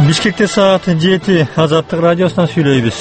Бишкекте саат 7. Азаттык радиосунан сүйлөйбүз.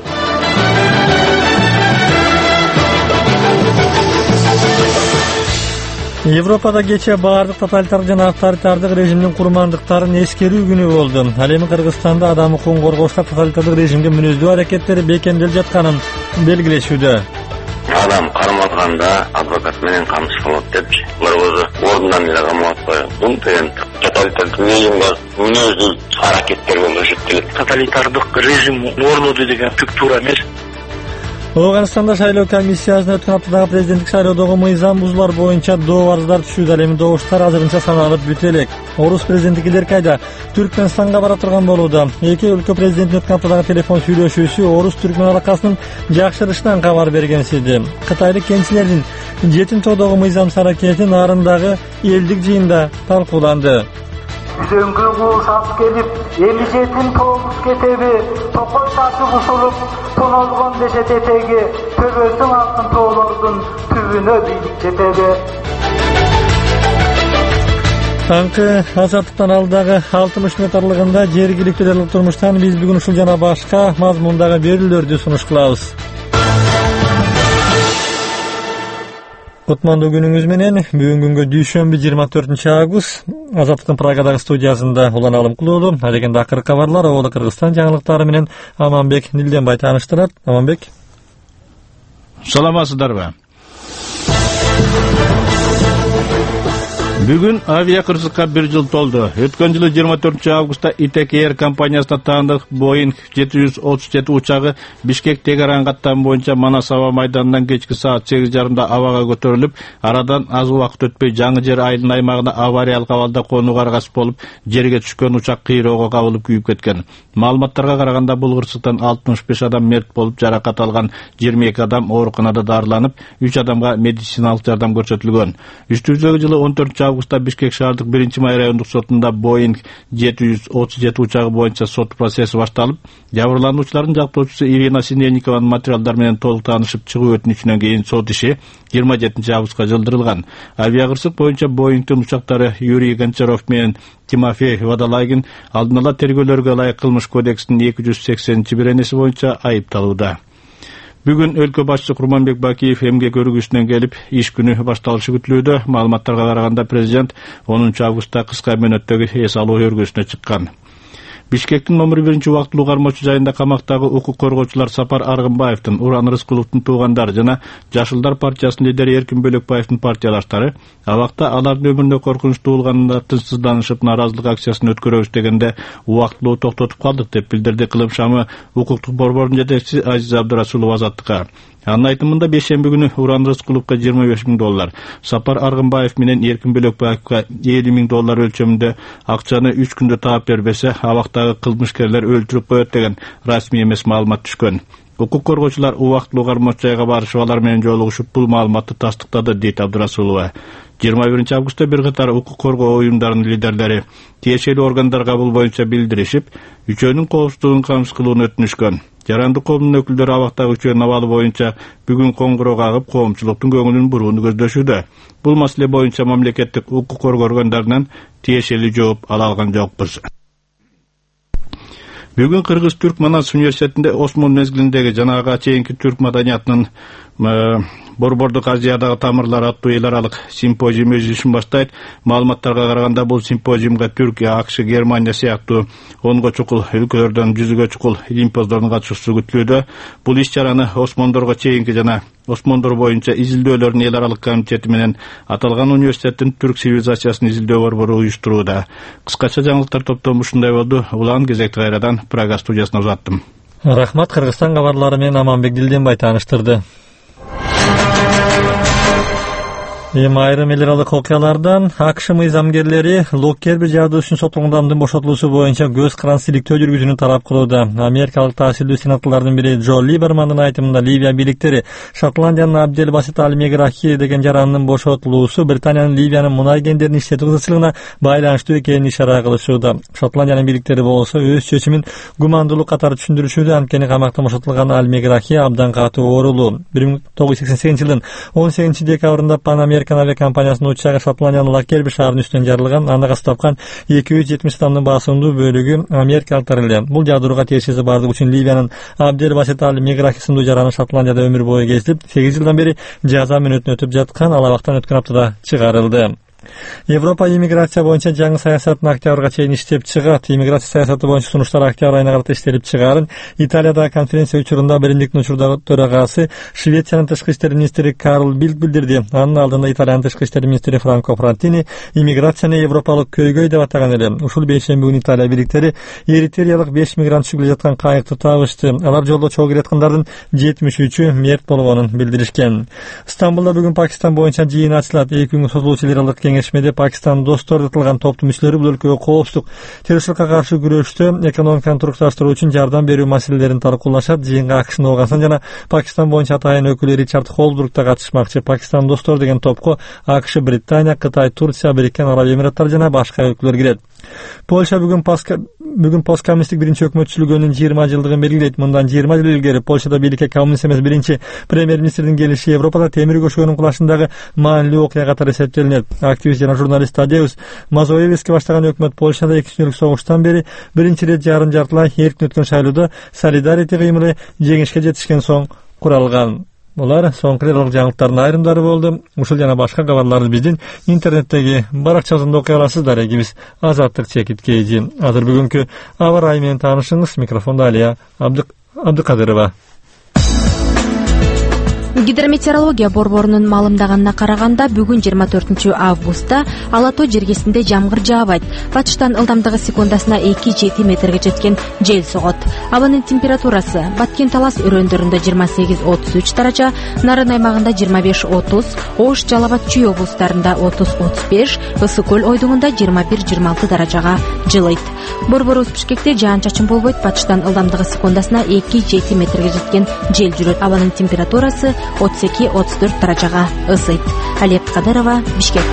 Европада кече баардык тоталитардык жана авторитардык режимдин курмандыктарын эскерүү күнү болду. Ал эми Кыргызстанда адам укугун коргоочулар тоталитардык режимге мүнөздүү аракеттери бекемделип жатканын белгилешүүдө. Адам кармалганда адвокат менен камсыз кылат депчи. Булар өзү ордундан эле камап коюп. Бул деген тоталитардык режимге мүнөздүү аракеттер болуп эсептелет. Тоталитардык режим орноду деген түк туура эмес. Ооганстанда шайлоо комиссиясына өткөн аптадагы президенттик шайлоодогу мыйзам бузуулар боюнча доо арыздар түшүүдө. Ал эми добуштар азырынча саналып бүтө элек. Орус президенти Кидеркайда Түркмөнстанга бара турган болууда. Эки өлкө президентинин өткөн аптадагы телефон сүйлөшүүсү Орус-Түркмөн алакасынын жакшырышынан кабар бергенсиди. Кытайлык кенчилердин жетин тоодогу мыйзам аракети нарындагы элдик жыйында талкууланды. Үзөңгү кууш ап келип, эми жетин тоогуз кетеби, токой ташы кушулуп, тонолгон десе тетеги, төбөсүн алтын тоолордун түбүнө бийлик жетеби. Таңкы азаттыктан алдагы 60 метрлыгында жергиликтүү эле турмуштан биз бүгүн ушул жана башка мазмундагы берүүлөрдү сунуш кылабыз. Кутмандуу күнүңүз менен. Бүгүн күнгө дүйшөмбү 24 август Азаттыктын Прагадагы студиясында улан алым кылуулу. Адегенде акыркы кабарлар Обода Кыргызстан жаңылыктары менен Аманбек Нилденбай тааныштырат. Аманбек. Саламатсыздарбы? Бүгүн авиакырсыкка 1 жыл толду. Өткөн жылы 24 августта Итек Air компаниясына таандык Boeing 737 учагы Бишкек-Тегеран каттамы боюнча Манас аба майданынан кечки саат 8:30 абага көтөрүлүп, арадан аз убакыт өтпөй жаңы жер айылын аймагына авариялык абалда конууга аргасыз болуп, жерге түшкөн учак кыйроого кабылып күйүп кеткен. Маалыматтарга караганда бул кырсыктан 65 адам мерт болуп, жаракат алган 22 адам ооруканада дарыланып, 3 адамга медициналык жардам көрсөтүлгөн. Үстүбүздөгү жылы 14 августта Бишкек шаардык 1-май райондук сотунда Boeing 737 учагы боюнча сот процесси башталып, жабырлануучулардын жактоочусу Ирина Синельникованын материалдар менен толук таанышып чыгуу өтүнүчүнөн кийин сот иши 27 августка жылдырылган. Авиакырсык боюнча Boeing'тин учактары Юрий Гончаров менен Тимофей Водолагин алдын ала тергөөлөргө ылайык кылмыш кодексинин 280-беренеси боюнча айыпталууда. Бүгүн өлкө башчысы Курманбек Бакиев эмгек өргүсүнөн келип, иш күнү башталышы күтүлүүдө. Маалыматтарга караганда президент 10 августта кыска мөөнөттөгү эс алуу өргүсүнө чыккан. Бишкектин номер 1 убактылуу кармоочу жайында камактагы укук коргоочулар Сапар Аргынбаевдин, Уран Рыскуловдун туугандары жана Жашылдар партиясынын лидери Эркин Бөлөкбаевдин партиялаштары абакта алардын өмүрүнө коркунуч туулганында тынчсызданышып наразылык акциясын өткөрөбүз дегенде убактылуу токтотуп калдык деп билдирди Кылым шамы укуктук борбордун жетекчиси Азиза Абдырасулова Азаттыкка. Анын айтымында бейшемби күнү Уран Рыскуловго $25,000, Сапар Аргынбаев менен Эркин Бөлөкбаевга $50,000 өлчөмүндө акчаны 3 күндө таап бербесе, абактагы кылмышкерлер өлтүрүп коет деген расмий эмес маалымат түшкөн. Укук коргоочулар убактылуу кармоочу жайга барышып алар менен жолугушуп бул маалыматты тастыктады, дейт Абдырасулова. 21 августта бир катар укук коргоо уюмдарынын лидерлери тиешелүү органдарга бул боюнча билдиришип, үчөөнүн коопсуздугун камсыз кылууну өтүнүшкөн. Жарандык коомдун өкүлдөрү абактагы үчөөнүн абалы боюнча бүгүн коңгуроо кагып, коомчулуктун көңүлүн бурууну көздөшүүдө. Бул маселе боюнча мамлекеттик укук коргоо органдарынан тиешелүү жооп ала алган жокпуз. Бүгүн Кыргыз-Түрк Манас университетинде Осмон мезгилиндеги жанага чейинки түрк маданиятынын Борбордук Азиядагы тамырлар аттуу эл аралык симпозиум өз ишин баштайт. Маалыматтарга караганда бул симпозиумга Түркия, АКШ, Германия сыяктуу 10 чукул өлкөлөрдөн 100 чукул илимпоздордун катышуусу күтүлүүдө. Бул иш-чараны Осмондорго чейинки жана Осмондор боюнча изилдөөлөрдүн эл аралык комитети менен аталган университеттин түрк цивилизациясын изилдөө борбору уюштурууда. Кыскача жаңылыктар топтому ушундай болду. Улан кезекти кайрадан Прага студиясына узаттым. Рахмат. Кыргызстан кабарлары менен Аманбек Нилденбай тааныштырды. Айрым эл аралык окуялардан АКШ мыйзамгерлери Локкерби жардысын соттолгон адамдын бошотулуусу боюнча көз карансыздыктөө жүргүзүүнү талап кылууда. Америкалык таасирдүү сенаторлордун бири Джо Либермандын айтымында Ливия бийликтери Шотландиянын Абделбасит Аль-Меграхи деген жарандын бошотулуусу Британиянын Ливиянын мунай кендерин иштетүү кызыкчылыгына байланыштуу экенин ишара кылышууда. Шотландиянын бийликтери болсо өз чечимин гумандуулук катары түшүндүрүшүүдө. Анткени камактан бошотулган Аль-Меграхи абдан катуу оорулуу. 1988 жылдын 18 декабрында Пан Amerikan авиакомпаниясынын учагы Шотландиянын Локкерби шаарынын үстүнөн жарылган. Аны касып тапкан 270 тонна басымдуу бөлүгү америкалыктар эле. Бул жадырууга тиешеси бардыгы үчүн Ливиянын Абдел Басит Али Меграхи сындуу жараны Шотландияда өмүр бою кезип, 8 жылдан бери жаза мөөнөтүн өтүп жаткан. Ал абактан өткөн аптада чыгарылды. Европа иммиграция боюнча жаңы саясатын октябрга чейин иштеп чыгат. Иммиграция саясаты боюнча сунуштар октябрь айына карата иштелип чыгарын Италиядагы конференция учурунда биримдиктин учурдагы төрагасы Швециянын тышкы иштер министри Карл Билд билдирди. Анын алдында Италиянын тышкы иштер министри Франко Франтини иммиграцияны европалык көйгөй деп атаган эле. Ушул бейшемби күнү Италия бириктери Эритреялык 5 мигрант түшүп жаткан кайыкты табышты. Алар жолдо чогуу келаткандардын 73-ü мерт болгонун билдиришкен. Стамбулда бүгүн Пакистан боюнча жыйын ачылат. 2 күнгө созулуучу эл аралык кеңешмеде Пакистан достор аталган топтун мүчөлөрү бул өлкөгө коопсуздук, террорчулукка каршы күрөштө экономиканы турукташтыруу үчүн жардам берүү маселелерин талкуулашат. Жыйынга АКШнын Огансан жана Пакистан боюнча атайын өкүлү Ричард Холбрук да катышмакчы. Пакистан достор деген топко АКШ, Британия, Кытай, Турция, Бириккен Араб Эмираттары жана башка өкүлдөр кирет. Польша бүгүн посткоммунисттик биринчи өкмөт түзүлгөнүнүн 20 жылдыгын белгилейт. Мындан 20 жыл илгери Польшада бийликке коммунист эмес биринчи премьер-министрдин келиши Европада темир көшөгөнүн кулашындагы маанилүү окуя катары эсептелинет. Активист жана журналист Тадеус Мазоевски баштаган өкмөт Польшада 2 күндүк согуштан бери биринчи ирет жарым жартылай эркин өткөн шайлоодо Solidarity кыймылы жеңишке жетишкен соң куралган. Булар соңку жаңылыктардын айрымдары болду. Ушул жана башка кабарларды биздин интернеттеги баракчабызда окуй аласыздар. Эгибиз Азаттык чекит кейжи. Азыр бүгүнкү аба ырайы менен таанышыңыз. Микрофондо Алия Абдыкадырова. Гидрометеорология борборунун маалымдаганына караганда бүгүн 24 августта Ала тоо жергесинде жамгыр жаабайт. Батыштан ылдамдыгы секундасына 2-7 метрге жеткен жел согот. Абанын температурасы Баткен Талас өрөөндөрүндө 28-33 даража, Нарын аймагында 25-30, Ош, Жалал абад, Чүй облустарында 30-35, Ысык көл ойдугунда 21-26 даражага жылыйт. Борборубуз Бишкекте жаан-чачын болбойт. Батыштан ылдамдыгы секундасына 2-7 метрге жеткен жел жүрөт. Абанын температурасы 32-34 даражага ысыйт. Алия Абдыкадырова, Бишкек.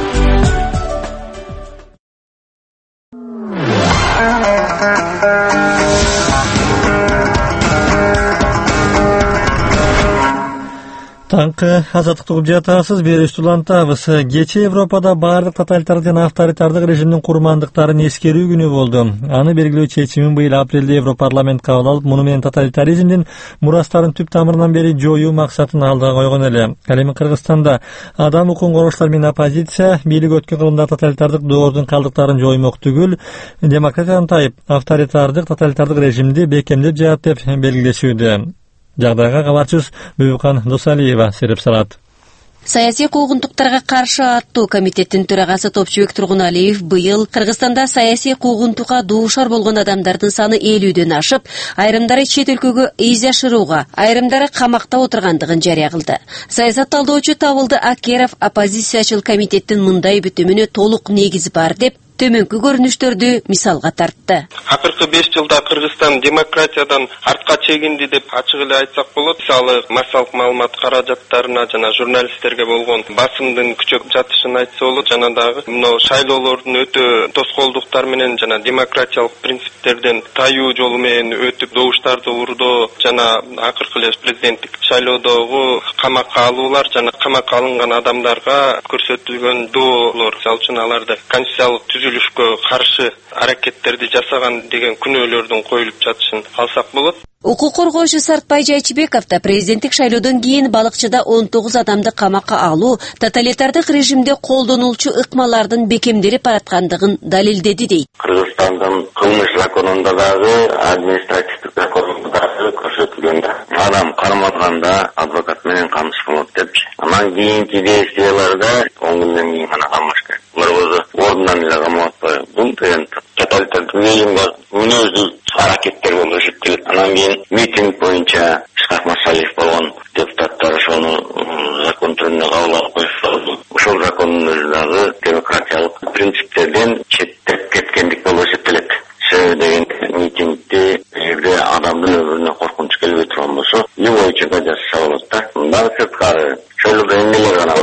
Таңкы азаттыкты угуп жатасыз, берүүбүздү улантабыз. Кечээ Европада баардык тоталитардык жана авторитардык режимдин курмандыктарын эскерүү күнү болду. Аны белгилөө чечимин быйыл апрелде Европарламент кабыл алып, муну менен тоталитаризмдин мурастарын түп тамырынан бери жоюу максатын алдыга койгон эле. Ал эми Кыргызстанда адам укугун коргоочулар менен оппозиция бийлик өткөн кылымда тоталитардык доордун калдыктарын жоймок түгүл, демократиядан тайып, авторитардык тоталитардык режимди бекемдеп жаат деп белгилешүүдө. Жагдайга кабарчыбыз Бүбүкан Досалиева сереп салат. Саясий куугунтуктарга каршы аттуу комитеттин төрагасы Топчубек Тургуналиев быйыл Кыргызстанда саясий куугунтукка дуушар болгон адамдардын саны 50дөн ашып, айрымдары чет өлкөгө из жашырууга, айрымдары камакта отургандыгын жарыя кылды. Саясат талдоочу Табылды Акеров оппозициячыл комитеттин мындай бүтүмүнө толук негиз бар деп төмөнкү көрүнүштөрдү мисалга тартты. Акыркы 5 жылда Кыргызстан демократиядан артка чегинди деп ачык эле айтсак болот. Мисалы, массалык маалымат каражаттарына жана журналисттерге болгон басымдын күчөп жатышын айтса болот. Жана дагы мына шайлоолордун өтө тоскоолдуктар менен жана демократиялык принциптерден таюу жолу менен өтүп добуштарды урдоо жана акыркы эле президенттик шайлоодогу камакка алуулар жана камакка алынган адамдарга көрсөтүлгөн доолор, ал үчүн аларды конституциялык түзүлүшкө каршы аракеттерди жасаган деген күнөөлөрдүн коюлуп жатышын алсак болот. Укук коргоочу Сартбай Жайчыбеков да президенттик шайлоодон кийин Балыкчыда 19 адамды камакка алуу тоталитардык режимде колдонулчу ыкмалардын бекемделип бараткандыгын далилдеди дейт. Кыргызстандын кылмыш законунда дагы, административдик законунда дагы көрсөтүлгөн да. Адам кармалганда адвокат менен камыш болот депчи. Анан кийинки действияларда 10 күндөн кийин гана камыш керек. Булар ордунан эле камап атпайбы. Бул деген тоталитардык режимге мүнөздүү аракеттер болуп эсептелет. Анан кийин митинг боюнча Ишкак Масалиев болгон депутаттар ошону закон түрүнө кабыл алып койушту. Ошол закондун өзү дагы демократиялык принциптерден четтеп кеткендик болуп эсептелет. Себеби деген митингде жерде адамдын өмүрүнө коркунуч келбей турган болсо, любой учурда жасаса болот да. Мындан сырткары чойлордо эмнелер гана болгон жок.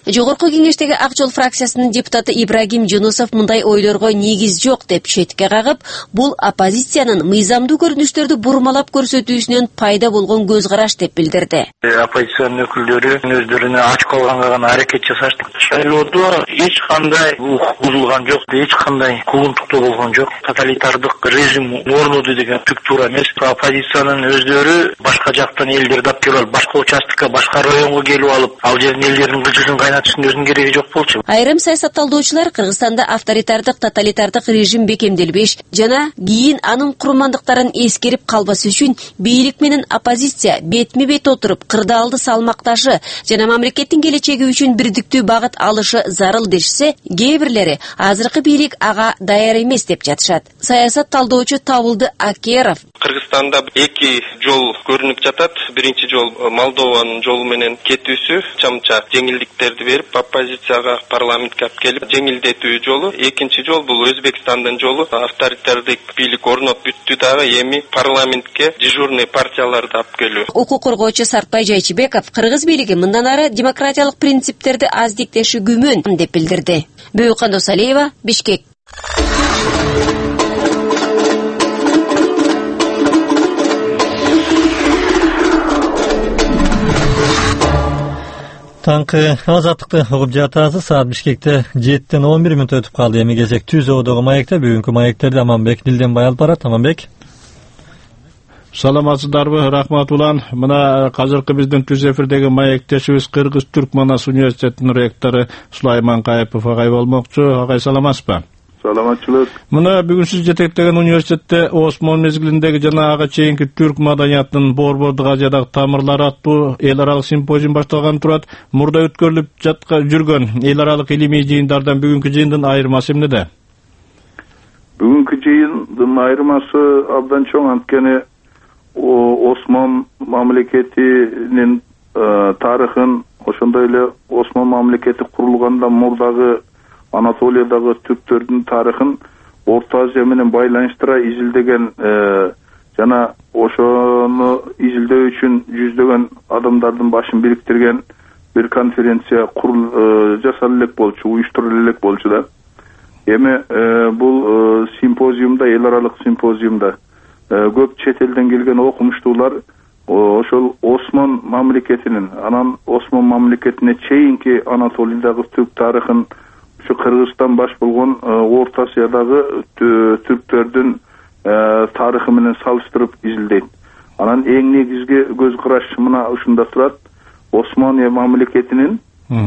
Жогорку кеңештеги Ак жол фракциясынын депутаты Ибрагим Жунусов мындай ойлорго негиз жок деп четке кагып, бул оппозициянын мыйзамдуу көрүнүштөрдү бурмалап көрсөтүүсүнөн пайда болгон көз караш деп билдирди. Оппозициянын өкүлдөрү өздөрүнө ачык алганга гана аракет жашашты. Шайлоодо эч кандай укук бузулган жок, эч кандай куугунтуктуу болгон жок. Тоталитардык режим орноду деген түк туура эмес. Оппозициянын өздөрү башка жактан элдерди алып келип алып, башка участокко, башка районго келип алып, ал жердин элдердин кылчыгын кайнатыштын өзүнүн кереги жок болчу. Айрым саясатталдоочулар Кыргызстанда авторитардык, тоталитардык режим бекемделбеш жана кийин анын курмандыктарын эскерип калбас үчүн бийлик менен оппозиция бетме-бет отуруп, кырдаалды салмакташы жана мамлекеттин келечеги үчүн бирдиктүү багыт алышы зарыл дешсе, кээ бирлери азыркы бийлик ага даяр эмес деп жатышат. Саясат талдоочу Табылды Акеров: Кыргызстанда эки жол көрүнүп жатат. Биринчи жол Молдованын жолу менен кетүүсү, чамча жеңилдиктерди берип, оппозицияга парламентке алып келип жеңилдетүү жолу. Экинчи жол бул Өзбекстандын жолу. Авторитардык бийлик орноп бүттү дагы, эми парламентке дежурный партияларды алып келүү. Укук коргоочу Сартбай Жайчыбеков кыргыз бийлиги мындан ары демократиялык принциптерди аздиктеши күмөн деп билдирди. Бөйкөн Досалиева, Бишкек. Таңкы азаттыкты угуп жатасыз. Саат Бишкекте 7-тен 11 мүнөт өтүп калды. Эми кезек Түз Оодогу маекте. Бүгүнкү маектерди Аманбек Дилденбай алып барат. Аманбек. Саламатсыздарбы? Рахмат улан. Мына азыркы биздин түз эфирдеги маектешибиз Кыргыз-Түрк Манас университетинин ректору Сулайман Кайыпов агай болмокчу. Агай саламатсызбы? Саламатчылык. Мына бүгүн сиз жетектеген университетте Осмон мезгилиндеги жана ага чейинки түрк маданиятынын Борбордук Азиядагы тамырлары аттуу эл аралык симпозиум башталган турат. Мурда өткөрүлүп жүргөн эл аралык илимий жыйындардан бүгүнкү жыйындын айырмасы эмнеде? Бүгүнкү жыйындын айырмасы абдан чоң, анткени Осмон мамлекетинин тарыхын, ошондой эле Осмон мамлекети курулгандан мурдагы Анатолиядагы түрктөрдүн тарыхын Орто Азия менен байланыштыра изилдеген жана ошону изилдөө үчүн жүздөгөн адамдардын башын бириктирген бир конференция жасала элек болчу, уюштурула элек болчу да. Эми бул симпозиумда, эл аралык симпозиумда көп чет элден келген окумуштуулар ошол Осмон мамлекетинин, анан Осмон мамлекетине чейинки Анатолиядагы түрк тарыхын, ушу Кыргызстан баш болгон Орто Азиядагы түрктөрдүн тарыхы менен салыштырып изилдейт. Анан эң негизги көз караш мына ушунда турат. Осмония мамлекетинин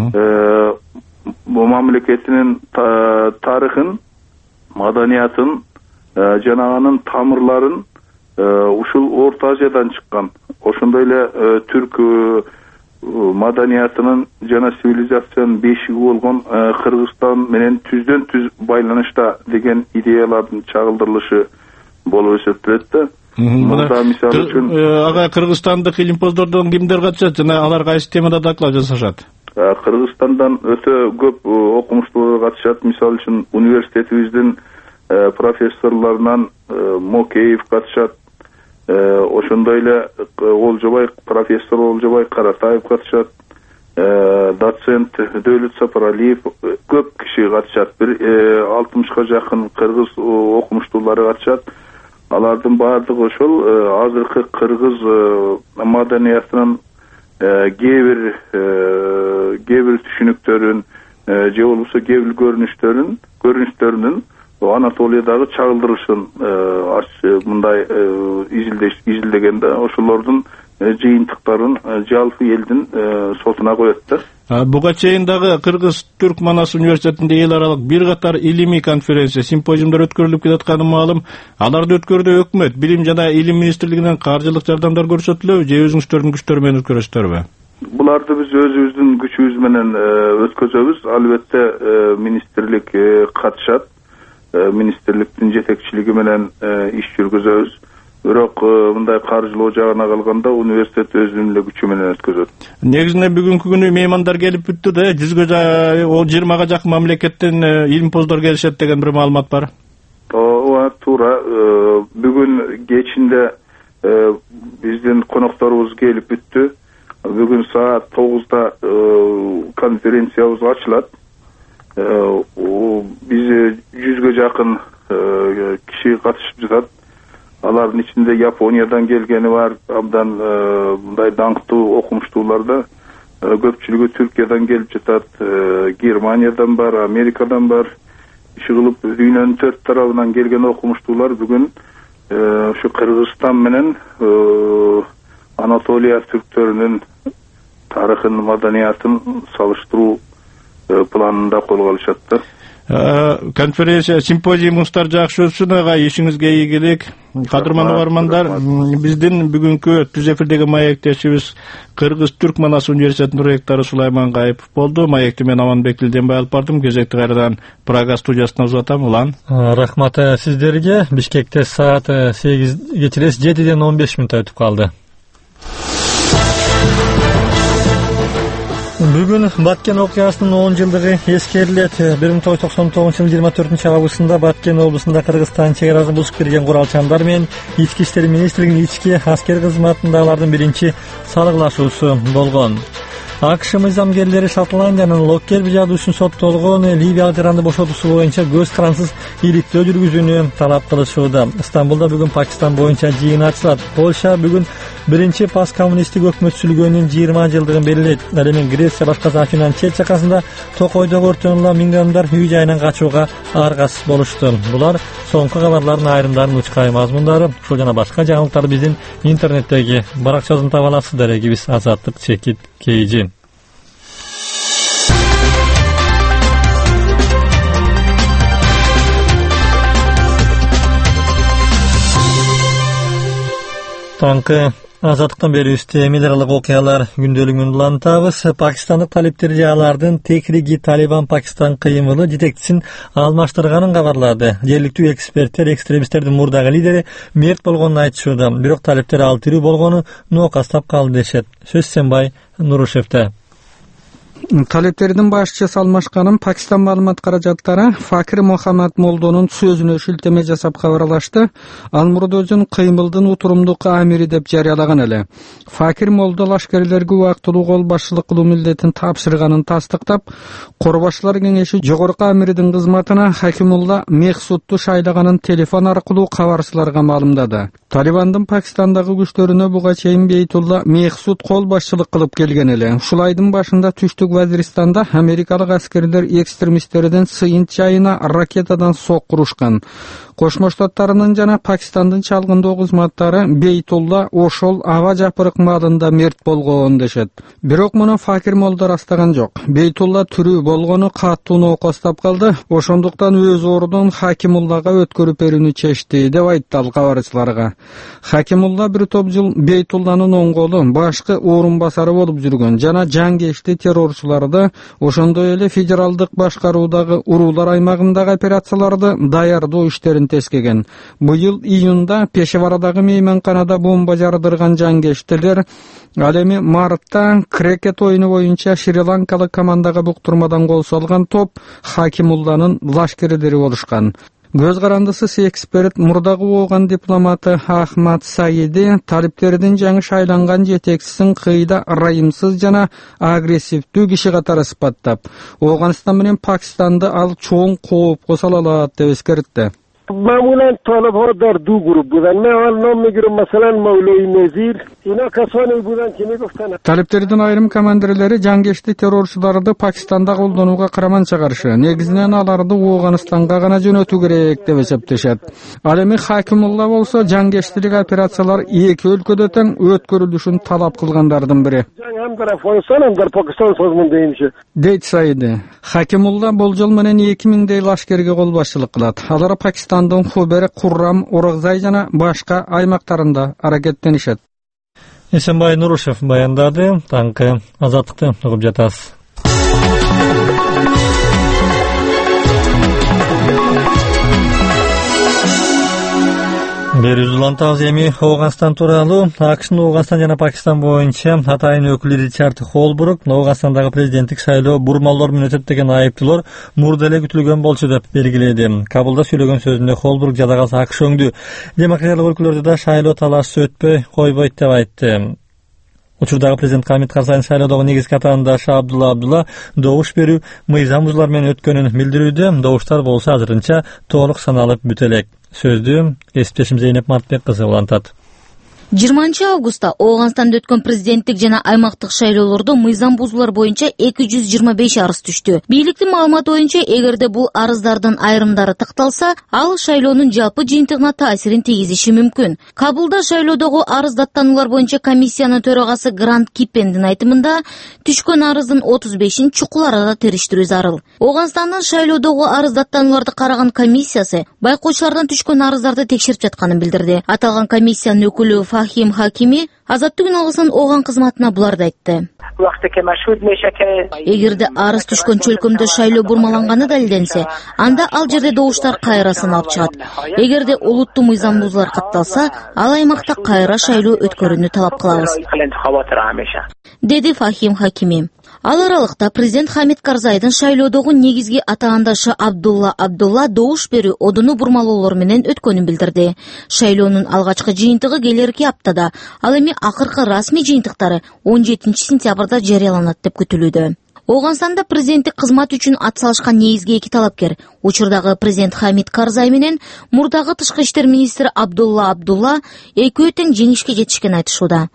бу мамлекетинин тарыхын, маданиятын жана анын тамырларын ушул Орто Азиядан чыккан. Ошондой эле түрк маданиятынын жана цивилизациянын бешиги болгон Кыргызстан менен түздөн түз байланышта деген идеялардын чагылдырылышы болуп эсептелет да. Мында мисалы үчүн ага Кыргызстандык илимпоздордон кимдер катышат жана алар кайсы темада доклад жасашат? Кыргызстандан өтө көп окумуштуулар катышат. Мисалы үчүн университетибиздин профессорлорунан Мокеев катышат. Ошондой эле профессор Олжобай Каратаев катышат. Доцент Дөөлөт Сапаралиев, көп киши катышат. Бир 60га жакын кыргыз окумуштуулары катышат. Алардын баардыгы ошол азыркы кыргыз маданиятынын кээ бир түшүнүктөрүн же болбосо кээ бир көрүнүштөрүнүн Анатолиядагы чагылдырышын мындай изилдеген да, ошолордун жыйынтыктарын жалпы элдин сотуна коет да. Буга чейин дагы Кыргыз-Түрк Манас университетинде эл аралык бир катар илимий конференция, симпозиумдар өткөрүлүп жатканы маалым. Аларды өткөрүүдө өкмөт, билим жана илим министрлигинен каржылык жардамдар көрсөтүлөбү же өзүңүздөрдүн күчтөрү менен өткөрөсүздөрбү? Буларды биз өзүбүздүн күчүбүз менен өткөзөбүз. Албетте министрлик катышат. Министрликтин жетекчилиги менен иш жүргүзөбүз. Бирок мындай каржылоо жагына калганда университет өзүнүн эле күчү менен өткөзөт. Негизинен бүгүнкү күнү меймандар келип бүттү да, 20га жакын мамлекеттен илимпоздор келишет деген бир маалымат бар. Ооба, туура. Бүгүн кечинде биздин конокторубуз келип бүттү. Бүгүн саат 9-да конференциябыз ачылат. Биз 100гө жакын киши катышып жатат. Алардын ичинде Япониядан келгени бар, абдан мындай даңктуу окумуштуулар да. Көпчүлүгү Түркиядан келип жатат, Германиядан бар, Америкадан бар. Иши кылып дүйнөнүн 4 тарабынан келген окумуштуулар бүгүн ушу Кыргызстан менен Анатолия түрктөрүнүн тарыхын, маданиятын салыштыруу планында колго алышат да. Конференция симпозиумуңуздар жакшы өтсүн, ага, ишиңизге ийгилик. Кадырман угармандар, биздин бүгүнкү түз эфирдеги маектешибиз Кыргыз Түрк Манас университетинин ректору Сулайман Гаипов болду. Маекти мен Аманбек Илденбай алып бардым. Кезекти кайрадан Прага студиясына узатам. Улан. Рахмат сиздерге. Бишкекте саат 8 кечирес 7ден 15 мүнөт өтүп калды. Бүгүн Баткен окуясынын 10 жылдыгы эскерилет. 1999 жыл 24 августунда Баткен облусунда Кыргызстан чек арасын бузуп кирген куралчандар менен Ички иштер министрлигинин ички аскер кызматындагылардын биринчи салгылашуусу болгон. АКШ мыйзамгерлери Шотландиянын Локкерби жаады үчүн соттолгон ливиялык жаранды бошотуусу боюнча көз карансыз иликтөө жүргүзүүнү талап кылышууда. Стамбулда бүгүн Пакистан боюнча жыйын ачылат. Польша бүгүн биринчи посткоммунисттик өкмөтчүлүгүнүн 20 жылдыгын белгилейт. Ал эми Греция башкасы Афинанын чет жакасында Токойдогу өрттөнгөн миң адамдар үй жайынан качууга аргасыз болушту. Булар соңку кабарлардын айрымдарынын учкай мазмундары. Ушул жана башка жаңылыктар биздин интернеттеги баракчабыздан таба аласыздар. Эгибиз Азаттык чекит KG. Таңкы Азаттыктан берүүбүздө эмелер аралык окуялар күндөлүгүн улантабыз. Пакистандык талиптер алардын Техриги Талибан Пакистан кыймылы жетекчисин алмаштырганын кабарлады. Жергиликтүү эксперттер экстремисттердин мурдагы лидери мерт болгонун айтышууда. Бирок талиптер ал тирүү болгону нокастап калды дешет. Сөз Сенбай Нурушевде. Талептердин башчысы алмашканын Пакистан маалымат каражаттары Факир Мохаммад Молдонун сөзүнө шилтеме жасап кабарлашты. Ал мурда өзүн кыймылдын утурумдук амири деп жарыялаган эле. Факир Молдо лашкерлерге убактылуу кол башчылык кылуу милдетин тапшырганын тастыктап, Корбашчылар кеңеши жогорку амирдин кызматына Хакимулла Мехсудту шайлаганын телефон аркылуу кабарчыларга маалымдады. Талибандын Пакистандагы күчтөрүнө буга чейин Бейтулла Мехсуд кол башчылык кылып келген эле. Ушул айдын башында түштүк Вазиристанда америкалык аскерлер экстремисттердин сыйынт жайына ракетадан сокку урушкан. Кошмо Штаттарынын жана Пакистандын чалгындоо кызматтары Бейтулла ошол аба жапырык маалында мерт болгон дешет. Бирок муну Факир Молдо растаган жок. Бейтулла тирүү болгону каттуу нокостап калды. Ошондуктан өз ордун Хакимуллага өткөрүп берүүнү чечти деп айтты ал кабарчыларга. Хакимулла бир топ жыл Бейтулланын оң колу, башкы орун басары болуп жүргөн жана жангечти террорчуларды, ошондой эле федералдык башкаруудагы уруулар аймагындагы операцияларды даярдоо иштерин тескеген. Быйыл июнда Пешеварадагы мейманканада бомба жардырган жангештилер ал эми мартта крекет оюну боюнча Шри-Ланкалык командага буктурмадан кол салган топ Хакимулланын лашкерлери болушкан. Көз карандысыз эксперт мурдагы ооган дипломаты Ахмад Саиди талиптердин жаңы шайланган жетекчисин кыйда ырайымсыз жана агрессивдүү киши катары сыпаттап, Ооганстан менен Пакистанды ал чоң коопко сала алат деп эскертти. معمولا طالب ها در دو گروه بودن. من اول نام میگیرم مثلا مولوی نظیر. اینا کسانی بودن که میگفتن Талиптердин айрым командирлери жангешти террорчуларды Пакистанда колдонууга караманча каршы. Негизинен аларды Ооганстанга гана жөнөтүү керек деп эсептешет. Ал эми Хакимулла болсо жангештилик операциялар эки өлкөдө тең өткөрүлүшүн талап кылгандардын бири. هم در افغانستان هم در پاکستان سازماندهی میشه. Дейт Саиди. Хакимулла болжол менен 2000 лашкерге кол башчылык кылат. Алар Пакистандын Хубер, Куррам, Орогзай жана башка аймактарында аракеттенишет. Эсенбай Нурушев баяндады. Таңкы Азаттыкты угуп жатасыз. Бери улантабыз эми Ооганстан тууралуу. АКШнын Ооганстан жана Пакистан боюнча атайын өкүлү Ричард Холбрук Ооганстандагы президенттик шайлоо бурмалор менен өтөт деген айыптылар мурда эле күтүлгөн болчу деп белгиледи. Кабулда сүйлөгөн сөзүндө Холбрук жада калса АКШ өңдүү демократиялык өлкөлөрдө да шайлоо талашсы өтпөй койбойт деп айтты. Учурдагы президент Хамит Карзайдын шайлоодогу негизги атаандашы Абдулла добуш берүү мыйзам бузуулар менен өткөнүн билдирүүдө. Добуштар болсо азырынча толук саналып бүтө элек. Сөздү эсептешим Зейнеп Мартбек кызы улантат. 20 августта Ооганстанда өткөн президенттик жана аймактык шайлоолордо мыйзам бузуулар боюнча 225 арыз түштү. Бийликтин маалыматы боюнча, эгерде бул арыздардын айрымдары такталса, ал шайлоонун жалпы жыйынтыгына таасирин тийгизиши мүмкүн. Кабулда шайлоодогу арыз даттануулар боюнча комиссиянын төрагасы Грант Киппендин айтымында, түшкөн арыздын 35-ин чукул арада териштирүү зарыл. Ооганстандын шайлоодогу арыз даттанууларды караган комиссиясы байкоочулардан түшкөн арыздарды текшерип жатканын билдирди. Аталган комиссиянын өкүлү Фахим Хакими Азаттык алгысын Ооган кызматына буларды айтты. Эгерде арыз түшкөн чөлкөмдө шайлоо бурмаланганы далилденсе, анда ал жерде добуштар кайра саналып чыгат. Эгерде улуттуу мыйзам бузуулар катталса, ал аймакта кайра шайлоо өткөрүүнү талап кылабыз, деди Фахим Хакими. Ал аралыкта президент Хамит Карзайдын шайлоодогу негизги атаандашы Абдулла добуш берүү одуну бурмалоолор менен өткөнүн билдирди. Шайлоонун алгачкы жыйынтыгы келерки аптада, ал эми акыркы расмий жыйынтыктары 17 сентябрда жарыяланат деп күтүлүүдө. Ооганстанда президенттик кызмат үчүн атсалышкан негизги эки талапкер, учурдагы президент Хамит Карзай менен мурдагы тышкы иштер министри Абдулла экөө тең жеңишке жетишкен айтышууда.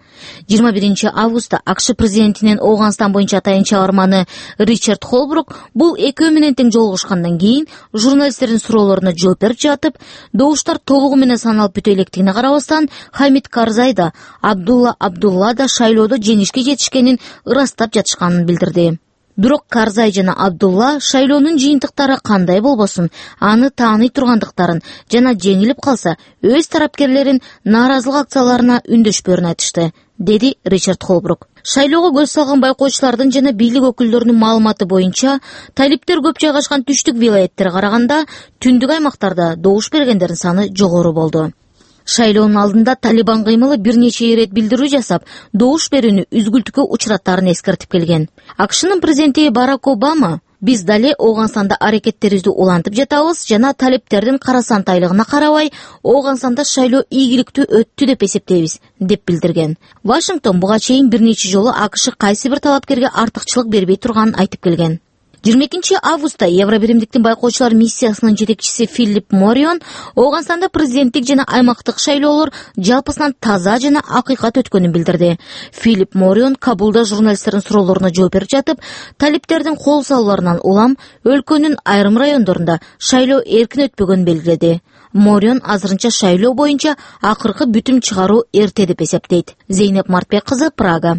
21 августта АКШ президентинин Ооганстан боюнча атайын чыгарманы Ричард Холбрук бул экөө менен тең жолугушкандан кийин журналисттердин суроолоруна жооп берип жатып, добуштар толугу менен саналып бүтө электигине карабастан, Хамит Карзай да Абдулла да шайлоодо жеңишке жетишкенин ырастап жатышканын билдирди. Бирок Карзай жана Абдулла шайлоонун жыйынтыктары кандай болбосун, аны тааный тургандыктарын жана жеңилип калса, өз тарапкерлерин нааразылык акцияларына үндөшпөрүн айтышты, деди Ричард Холбрук. Шайлоого көз салган байкоочулардын жана бийлик өкүлдөрүнүн маалыматы боюнча, талиптер көп жайгашкан түштүк вилаяттерге караганда, түндүк аймактарда добуш бергендердин саны жогору болду. Шайлоонун алдында Талибан кыймылы бир нече ирет билдирүү жасап, добуш берүүнү үзгүлтүккө учураттарын эскертип келген. АКШнын президенти Барак Обама: "Биз дале Ооганстанда аракеттерибизди улантып жатабыз жана талиптердин карасантайлыгына карабай, Ооганстанда шайлоо ийгиликтүү өттү деп эсептейбиз", деп билдирген. Вашингтон буга чейин бир нече жолу АКШ кайсы бир талапкерге артыкчылык бербей турганын айтып келген. 22 августта Евробиримдиктин байкоочулар миссиясынын жетекчиси Филипп Морион Ооганстанда президенттик жана аймактык шайлоолор жалпысынан таза жана акыйкат өткөнүн билдирди. Филипп Морион Кабулда журналисттердин суроолоруна жооп берип жатып, талиптердин кол салууларынан улам өлкөнүн айрым райондорунда шайлоо эркин өтпөгөнүн белгиледи. Морион азырынча шайлоо боюнча акыркы бүтүм чыгаруу эрте деп эсептейт. Зейнеп Мартбек кызы, Прага.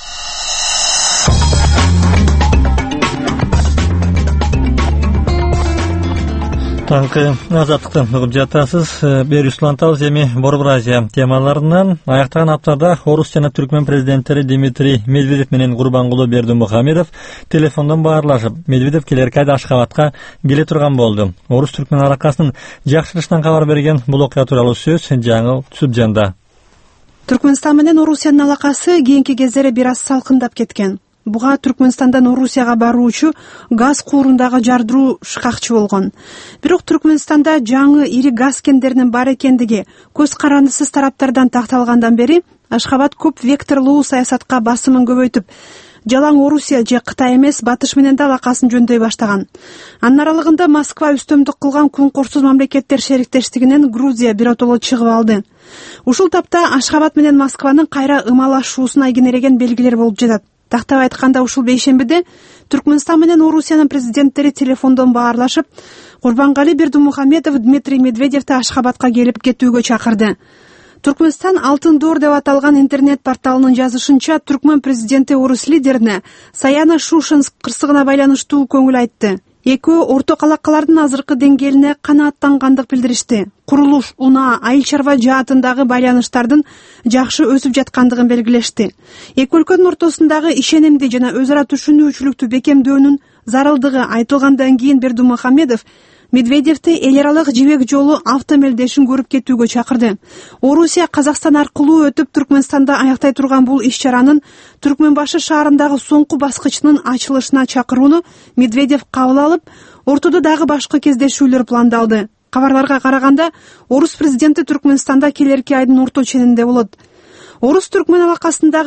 Таңкы азаттыкты угуп жатасыз. Бери улантабыз эми Борбор Азия темаларынан. Аяктаган аптада орус жана түркмөн президенттери Дмитрий Медведев менен Гурбангулы Бердимухамедов телефондон баарлашып, Медведев келерки айда Ашхабадка келе турган болду. Орус түркмөн аракасынын жакшырышынан кабар берген бул окуя тууралуу сөз жаңы Субжанда. Түркмөнстан менен Орусиянын алакасы кийинки кездери бир аз салкындап кеткен. Буга Түркмөнстандан Орусияга баруучу газ куурундагы жардыруу шкакчы болгон. Бирок Түркмөнстанда жаңы ири газ кендеринин бар экендиги көз карандысыз тараптардан такталгандан бери Ашхабад көп векторлуу саясатка басымын көбөйтүп, жалаң Орусия же Кытай эмес, Батыш менен да алакасын жөндөй баштаган. Анын аралыгында Москва үстөмдүк кылган күн-корсуз мамлекеттер шериктештигинен Грузия биротоло чыгып алды. Ушул тапта Ашхабад менен Москванын кайра ымалашуусуна кенереген белгилер болуп жатат. Тактап айтканда, ушул бейшембиде Түркмөнстан менен Орусиянын президенттери телефондон баарлашып, Гурбангулы Бердимухамедов Дмитрий Медведевди Ашхабадка келип кетүүгө чакырды. Түркмөнстан Алтын доор деп аталган интернет порталынын жазышынча, түркмөн президенти орус лидерине Саяна-Шушенск кырсыгына байланыштуу көңүл айтты. Экөө орто калаккалардын азыркы деңгээлине канааттангандык билдиришти. Курулуш, унаа, айыл чарба жаатындагы байланыштардын жакшы өсүп жаткандыгын белгилешти. Эки өлкөнүн ортосундагы ишенимди жана өз ара түшүнүүчүлүктү бекемдөөнүн зарылдыгы айтылгандан кийин Бердимухамедов Медведевди эл аралык жибек жолу автомелдешин көрүп кетүүгө чакырды. Орусия Казакстан аркылуу өтүп Түркмөнстанда аяктай турган бул иш-чаранын Түркмөнбашы шаарындагы соңку баскычынын ачылышына чакырууну Медведев кабыл алып, ортодо дагы башка кездешүүлөр пландалды. Кабарларга караганда, орус президенти Түркмөнстанда келерки айдын орто ченинде болот. Орус-түркмөн алакасындагы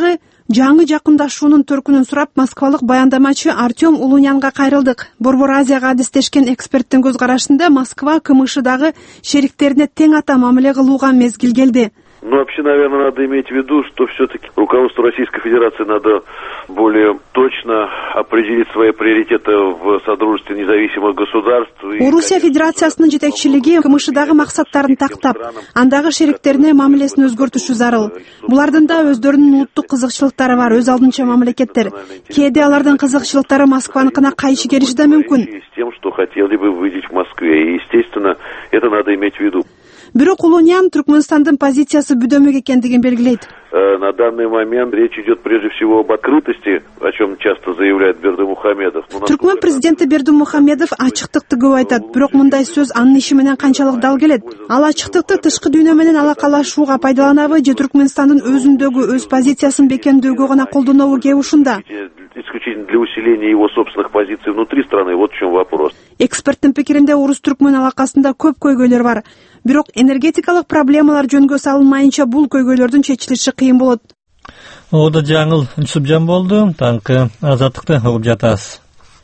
жаңы жакындашуунун төркүнүн сурап москвалык баяндамачы Артем Улунянга кайрылдык. Борбор Азияга адистешкен эксперттин көз карашында Москва КМШдагы шериктерине тең ата мамиле кылууга мезгил келди. Вообще, наверное, надо иметь в виду, что все-таки руководству Российской Федерации надо более точно определить свои приоритеты в содружестве независимых государств. Орусия Федерациясынын жетекчилиги КМШдагы максаттарын тактап, андагы шериктерине мамилесин өзгөртүшү зарыл. Булардын да өздөрүнүн улуттук кызыкчылыктары бар, өз алдынча мамлекеттер. Кээде алардын кызыкчылыктары Москваныкына кайшы келиши да мүмкүн. С тем, что хотели бы видеть в Москве. И, естественно, это надо иметь в виду. Бирок Улуньян Түркмөнстандын позициясы бүдөмөк экендигин белгилейт. На данный момент речь идет прежде всего об открытости, о чем часто заявляет Бердымухамедов. Түркмөн президенти Бердымухамедов ачыктыкты көп айтат, бирок мындай сөз анын иши менен канчалык дал келет? Ал ачыктыкты тышкы дүйнө менен алакалашууга пайдаланабы же Түркмөнстандын өзүндөгү өз позициясын бекемдөөгө гана колдонобу кээ ушунда? Исключительно для усиления его собственных позиций внутри страны. Вот в чем вопрос. Эксперттин пикиринде Орус-Түркмөн алакасында көп көйгөйлөр бар. Бирок энергетикалык проблемалар жөнгө салынмайынча бул көйгөйлөрдүн чечилиши кыйын болот. Ода жаңыл Жүсүпжан болду. Таңкы Азаттыкты угуп жатасыз.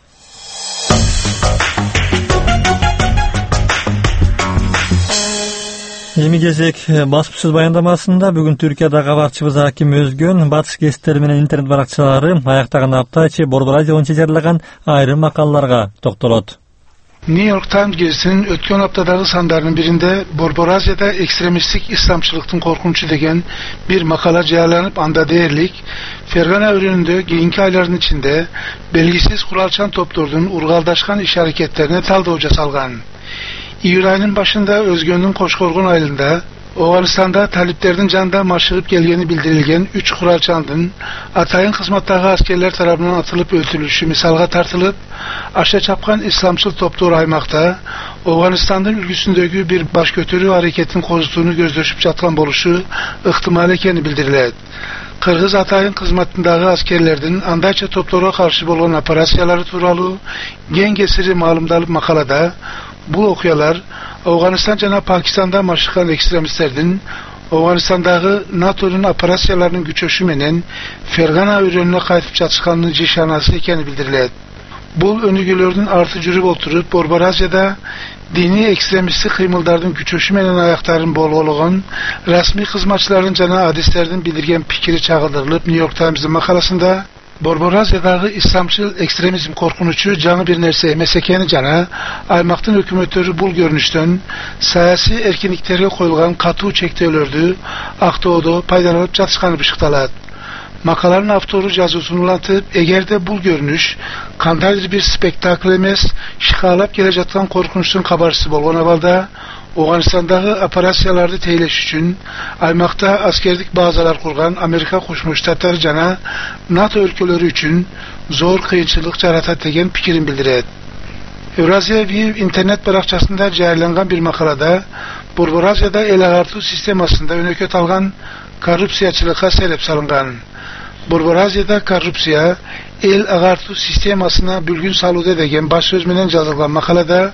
Эми кезек баспасөз баяндамасында бүгүн Түркияда кабарчыбыз Аким Өзгөн батыш гезиттери менен интернет баракчалары аяктаган апта ичи Борбор Азия боюнча жарыяган айрым макалаларга токтолот. Нью-Йорк Таймс гезитинин өткөн аптадагы сандарынын биринде Борбор Азияда экстремисттик исламчылыктын коркунучу деген бир макала жарыяланып, анда дээрлик Фергана өрөөнүндө кийинки айлардын ичинде белгисиз куралчан топтордун ургалдашкан иш-аракеттерине талдоо жасалган. Июль айынын башында Өзгөндүн Кошкоргон айылында Оганстанда талиптердин жанында машыгып келгени билдирилген 3 куралчандын атайын кызматтагы аскерлер тарабынан атылып өлтүрүлүшү мисалга тартылып, аша чапкан исламчыл топтор аймакта Оганстандын үлгүсүндөгү бир баш көтөрүү аракетин козутууну көздөшүп жаткан болушу ыктымал экени билдирилет. Кыргыз атайын кызматындагы аскерлердин андайча топторго каршы болгон операциялары тууралуу кең кесири маалымдалып макалада бул окуялар Афганистан жана Пакистанда машыккан экстремисттердин Афганистандагы НАТОнун операцияларынын күчөшү менен Фергана өрөөнүнө кайтып жатышканын жишанасы экени билдирилет. Бул өнүгүүлөрдүн арты жүрүп отуруп, Борбор Азияда диний экстремисттик кыймылдардын күчөшү менен аяктарын болголаган расмий кызматчылардын жана адистердин билдирген пикири чагылдырылып, Нью-Йорк Таймстын макаласында Борбор Азиядагы исламчыл экстремизм коркунучу жаңы бир нерсе эмес экени жана аймактын өкмөттөрү бул көрүнүштөн саясий эркиндиктерге коюлган катуу чектөөлөрдү актоодо пайдаланып жатышканы бышыкталат. Макаланын автору жазуусун улантып, эгерде бул көрүнүш кандайдыр бир спектакль эмес, шыкаалап келе жаткан коркунучтун кабарчысы болгон абалда Афганистандагы операцияларды тейлеш үчүн аймакта аскердик базалар курган Америка Кошмо Штаттары жана НАТО өлкөлөрү үчүн зор кыйынчылык жаратат деген пикирин билдирет. Евразия Вив интернет баракчасында жарыяланган бир макалада Борбор Азияда эл агартуу системасында өнөкөт алган коррупциячылыкка себеп салынган. Борбор Азияда коррупция эл агартуу системасына бүлгүн салууда деген баш сөз менен жазылган макалада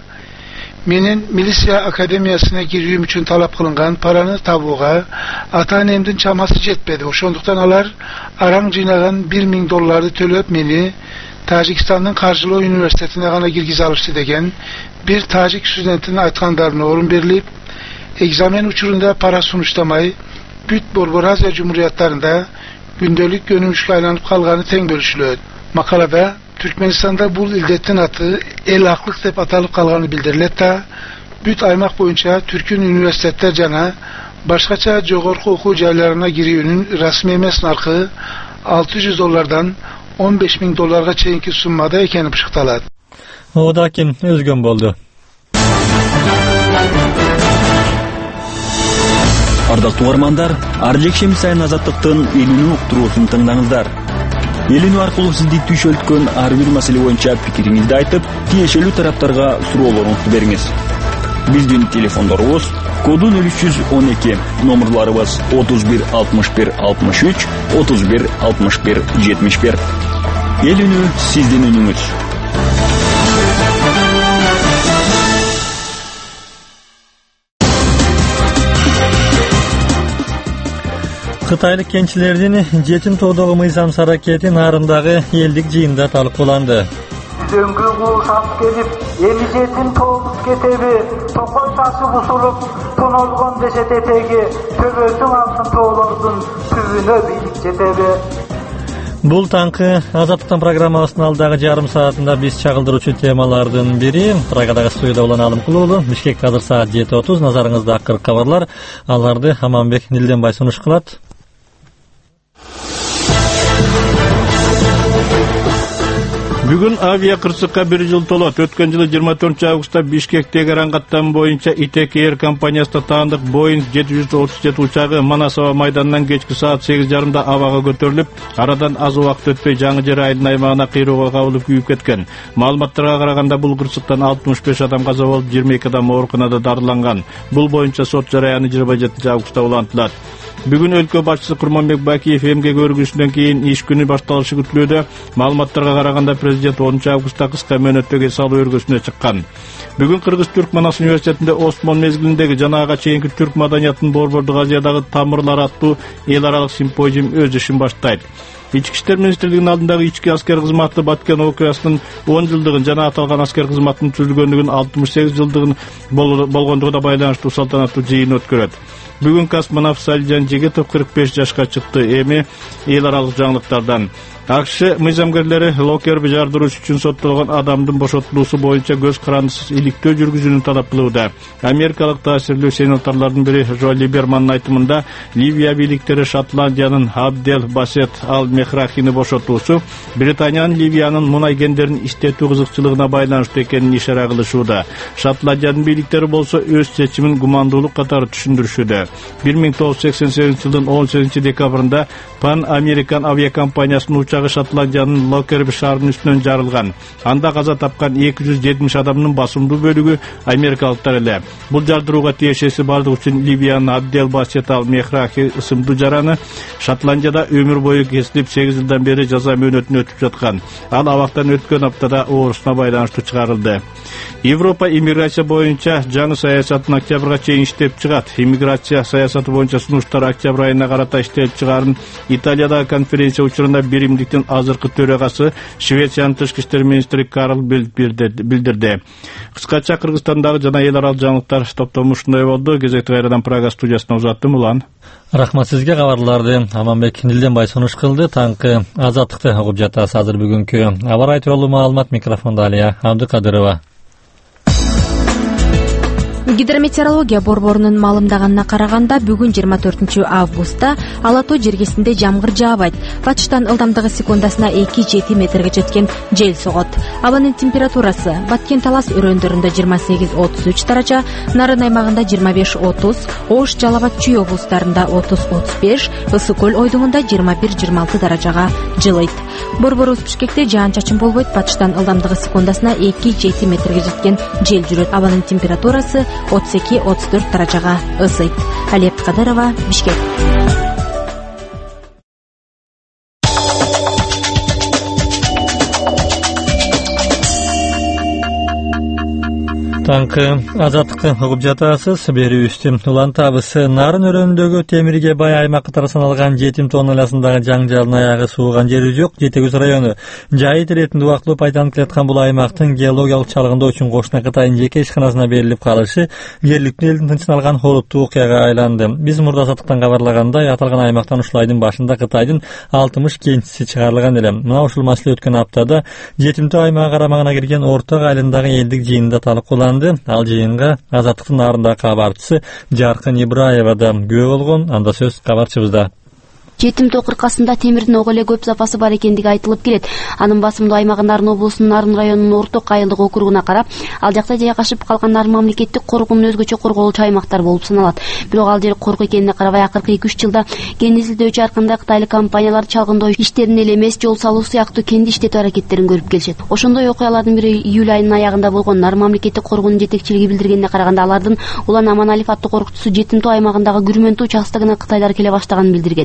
менин милиция академиясына кирүүм үчүн талап кылынган параны табууга ата-энемдин чамасы жетпеди. Ошондуктан алар араң жыйнаган $1000 төлөп мени Тажикстандын Каржылоо университетине гана киргизе алышты деген бир тажик студентинин айткандарына орун берилип, экзамен учурунда пара сунуштамай бүт Борбор Азия жумурияттарында күндөлүк көнүмүшкө айланып калганы тең бөлүшүлөт. Макалада Түркменстанда бул илдеттин аты эл аклык деп аталып калганы билдирилет да, бүт аймак боюнча түркүн университеттер жана башкача жогорку окуу жайларына кирүүнүн расмий эмес наркы $600 $15,000 чейинки суммада экени бышыкталат. Ода Аким Өзгөн болду. Ардактуу угармандар, ар жекшемби сайын Азаттыктын элүүнү уктуруусун тыңдаңыздар. Элүүнү аркылуу сизди түшөлткөн ар бир маселе боюнча пикириңизди айтып, тиешелүү тараптарга суроолоруңузду бериңиз. Биздин телефондорубуз коду 0312, номерларыбыз 31 61 63, 31 61 71. Элүүнү сиздин үнүңүз. Кытайлык кенчилердин жетим тоодогу мыйзам аракети нарындагы элдик жыйында талкууланды. Düzöngü kuşap gelip, eli jetin toğuz ketebi, tokoy taşı busulup, tonozgon deşet etegi, töbösün altın toğlordun, tübünö bilik jetebi. Бул таңкы Азаттыктан программабыздын алдагы жарым саатында биз чагылдыруучу темалардын бири. Прагадагы студияда улан Алым Кулуулу. Бишкекте азыр саат 7:30. Назарыңызда акыркы кабарлар. Аларды Аманбек Нилденбай сунуш кылат. Бүгүн авиа кырсыкка 1 жыл толот. Өткөн жылы 24 августта Бишкектеги рангаттан боюнча ITEC Air компаниясына таандык Boeing 737 учагы Манасова майданынан кечки саат 8:30 абага көтөрүлүп, арадан аз убакыт өтпөй жаңы жер айылдын аймагына кыйроого кабылып күйүп кеткен. Маалыматтарга караганда бул кырсыктан 65 адам каза болуп, 22 адам ооруканада дарыланган. Бул боюнча сот жараяны 27 августта улантылат. Бүгүн өлкө башчысы Курманбек Бакиев эмгек өргүшүнөн кийин иш күнү башталышы күтүлүүдө. Маалыматтарга караганда президент 10 августта кыска мөөнөттөгү салуу өргүсүнө чыккан. Бүгүн Кыргыз-Түрк Манас университетинде Осмон мезгилиндеги жанага чейинки түрк маданиятынын борбордук Азиядагы тамырлар аттуу эл аралык симпозиум өз ишин баштайт. Ички иштер министрлигинин алдындагы ички аскер кызматы Баткен окуясынын 10 жылдыгын жана аталган аскер кызматтын түзүлгөндүгүн 68 жылдыгын болгондугуна байланыштуу салтанаттуу жыйын өткөрөт. Бүгүн космонавт Салжан Жигитов 45 жашка чыкты. Эми эл аралык жаңылыктардан АКШ мыйзамгерлери Локерби жардыруучу үчүн соттолгон адамдын бошотулуусу боюнча көз карандысыз иликтөө жүргүзүүнү талап кылууда. Америкалык таасирлүү сенаторлордун бири Жо Либермандын айтымында Ливия бийликтери Шотландиянын Абдел Басет Ал Мехрахини бошотуусу Британиянын Ливиянын мунай кендерин иштетүү кызыкчылыгына байланыштуу экенин ишара кылышууда. Шотландиянын бийликтери болсо өз чечимин гумандуулук катары түшүндүрүшүүдө. 1988 жылдын 18 декабрында Pan American авиакомпаниясынын учагы Шотландиянын Локерби шаарынын үстүнөн жарылган. Анда каза тапкан 270 адамдын басымдуу бөлүгү америкалыктар эле. Бул жардырууга тиешеси бардыгы үчүн Ливиянын Абдел Басет Ал Мехрахи ысымдуу жараны Шотландияда өмүр бою кесилип 8 жылдан бери жаза мөөнөтүн өтүп жаткан. Ал абактан өткөн аптада оорусуна байланыштуу чыгарылды. Европа иммиграция боюнча жаңы саясатын октябрга чейин иштеп чыгат. Иммиграция саясаты боюнча сунуштар октябрь айына карата иштелип чыгарын Италиядагы конференция учурунда биримдиктин азыркы төрагасы Швециянын тышкы иштер министри Карл билдирди. Кыскача Кыргызстандагы жана эл аралык жаңылыктар топтому ушундай болду. Кезекти кайрадан Прага студиясына узаттым. Улан. Рахмат сизге. Кабарларды Аманбек Нилденбай сунуш кылды. Таңкы Азаттыкты угуп жатасыз. Азыр бүгүнкү аба ырайы тууралуу маалымат микрофондо Алия Абдыкадырова. Гидрометеорология борборунун маалымдаганына караганда бүгүн 24 августта Ала тоо жергесинде жамгыр жаабайт. Батыштан ылдамдыгы секундасына 2-7 метрге жеткен жел согот. Абанын температурасы Баткен Талас өрөөндөрүндө 28-33 даража, Нарын аймагында 25-30, Ош, Жалал абад, Чүй облустарында 30-35, Ысык көл ойдуңунда 21-26 даражага жылыйт. Борборубуз Бишкекте жаан-чачын болбойт. Батыштан ылдамдыгы секундасына 2-7 метрге жеткен жел жүрөт. Абанын температурасы 32-34 даражага ысыйт. Алия Абдыкадырова, Бишкек. Таңкы Азаттыкты угуп жатасыз. Берүүбүздүн улан табысы Нарын өрөөндөгү темирге бай аймак катары саналган жетим тонналасындагы жаңжалдын аягы сууган жери жок Жетегүз району жайыт иретинде убактылуу пайдаланып келаткан бул аймактын геологиялык чалгындоо үчүн Кошуна Кытайдын жеке ишканасына берилип калышы жергиликтүү элдин тынчын алган олуттуу окуяга айланды. Биз мурда Азаттыктан кабарлагандай, аталган аймактан ушул айдын башында Кытайдын 60 кенчиси чыгарылган эле. Мына ушул маселе өткөн аптада жетимтөө аймагы карамагына кирген Орто айылындагы элдик жыйында талкууланды. Ал жыйынга Азаттыктын нарындагы кабарчысы Жаркын Ибраева да күбө болгон. Анда сөз кабарчыбызда. Жетим тоо кыркасында темирдин ого эле көп запасы бар экендиги айтылып келет. Анын басымдуу аймагы Нарын облусунун Нарын районунун Орто айылдык округуна карап, ал жакта жайгашып калган Нарын мамлекеттик коргоонун өзгөчө корголуучу аймактар болуп саналат. Бирок ал жер корго экенине карабай, акыркы 2-3 жылда кен изилдөөчү ар кандай кытайлык компаниялар чалгындоо иштерин эле эмес, жол салуу сыяктуу кенди иштетүү аракеттерин көрүп келишет. Ошондой окуялардын бири июль айынын аягында болгон. Нарын мамлекеттик коргоонун жетекчилиги билдиргенине караганда, алардын Улан Аманалиев аттуу коркчусу жетим тоо аймагындагы Күрмөнтүү участогуна кытайлар келе баштаганын билдирген. Июль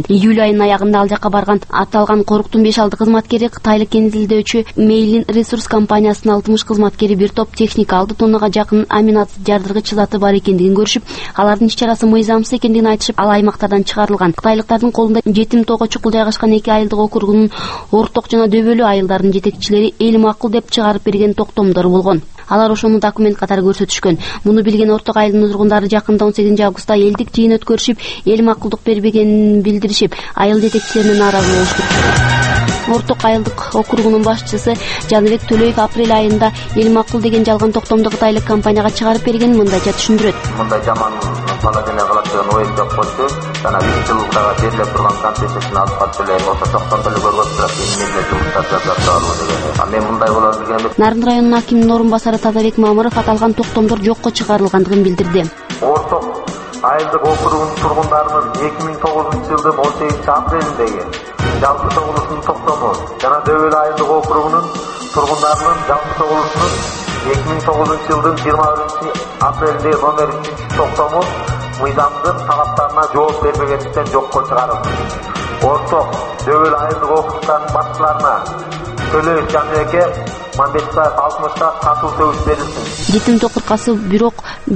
айынын аягында ал жакка барган. Аталган коруктун 5 алты кызматкери кытайлык кензилдөөчү Мейлин Ресурс компаниясынын 60 кызматкери бир топ техника 6 тоннага жакын аминат жардыргыч заты бар экендигин көрүшүп, алардын иш-чарасы мыйзамсыз экендигин айтышып, ал аймактардан чыгарылган. Кытайлыктардын колунда жетим тоого чукул жайгашкан 2 айылдык округунун орток жана дөбөлүү айылдарынын жетекчилери эл макул деп чыгарып берген токтомдор болгон. Алар ошону документ катары көрсөтүшкөн. Муну билген орток айылдын тургундары жакында 18 августта элдик жыйын өткөрүшүп, эл макулдук бербегенин билдиришип, айыл жетекчилерине нааразы болушту. Орток айылдык округунун башчысы Жаныбек Төлөев апрель айында эл макул деген жалган токтомду кытайлык компанияга чыгарып бергенин мындайча түшүндүрөт. Мындай жаман положение кылат деген ой жок болчу. Жана 1 жылдага берилип турган концессиясын алып калып эле ошо токтомду эле көргөзүп турат. Эмне жумуштар жасалып деген. Мен мындай болот дегем. Нарын районунун акиминин орун басары Тазабек Мамыров аталган токтомдор жокко чыгарылгандыгын билдирди. Орток айылдык округунун тургундарынын 2009-жылдын 18 апрелиндеги жалпы чогулушунун токтому жана дөбөлүү айылдык округунун тургундарынын жалпы чогулушунун 2009-жылдын 21 апрелиндеги номер 3 токтому мыйзамдын талаптарына жооп бербегендиктен жокко чыгарылды. Орток дөбөлүү айылдык округдардын башчыларына Төлөев Жаныбекке Мамбетбаев 60-та катуу сөгүш берилсин. Жетим тоо кыркасы бирок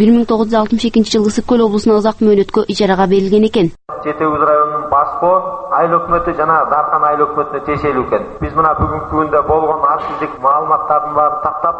1962-жылы Ысык Көл облусуна узак мөөнөткө ижарага берилген экен. Жети Өгүз районунун башкы айыл өкмөтү жана Дархан айыл өкмөтүнө тиешелүү экен. Биз мына бүгүнкү күндө болгон архивдик маалыматтардын баарын тактап,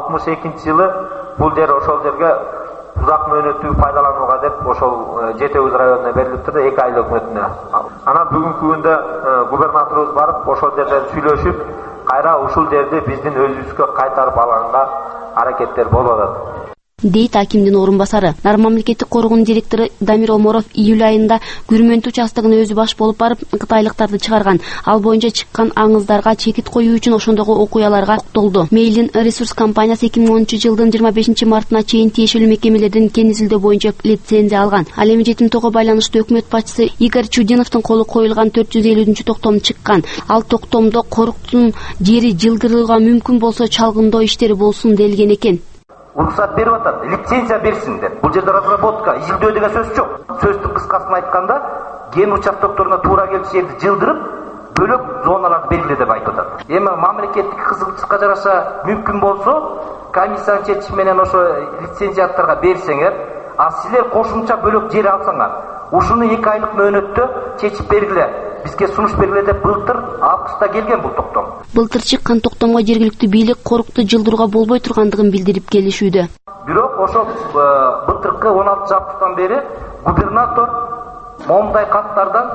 62-жылы бул жер ошол жерге узак мөөнөттүү пайдаланууга деп ошол Жети Өгүз районуна берилип турду, 2 айыл өкмөтүнө. Анан бүгүнкү күндө губернаторубуз барып ошол жерден сүйлөшүп, кайра ушул жерди биздин өзүбүзгө кайтарып алганга аракеттер болуп атат. Дейт акимдин орун басары. Нарын мамлекеттик коргоонун директору Дамир Оморов июль айында Күрмөнтү участогуна өзү баш болуп барып, кытайлыктарды чыгарган. Ал боюнча чыккан аңыздарга чекит коюу үчүн ошондогу окуяларга токтолду. Мейлин Ресурс компаниясы 2010-жылдын 25 мартына чейин тиешелүү мекемелердин кенизилдөө боюнча лицензия алган. Ал эми жетим тоого байланыштуу өкмөт башчысы Игорь Чудиновдун колу коюлган 450-чү токтом чыккан. Ал токтомдо коруктун жери жылдырууга мүмкүн болсо чалгындоо иштери болсун делген экен. Уруксат берип атат, лицензия берсин деп. Бул жерде разработка, изилдөө деген сөз жок. Сөздүн кыскасын айтканда, ген участокторуна туура келчү жерди жылдырып, бөлөк зоналарды белгиле деп айтып атат. Эми мамлекеттик кызыкчылыкка жараша мүмкүн болсо, комиссиянын чечими менен ошо лицензияттарга берсеңер, а силер кошумча бөлөк жер алсаңар, ушуну 2 айлык мөөнөттө чечип бергиле. Бизге сунуш бергиле деп былтыр августта келген бул токтом. Былтыр чыккан токтомго жергиликтүү бийлик корукту жылдырууга болбой тургандыгын билдирип келишүүдө. Бирок ошо былтыркы 16 августтан бери губернатор момундай каттардан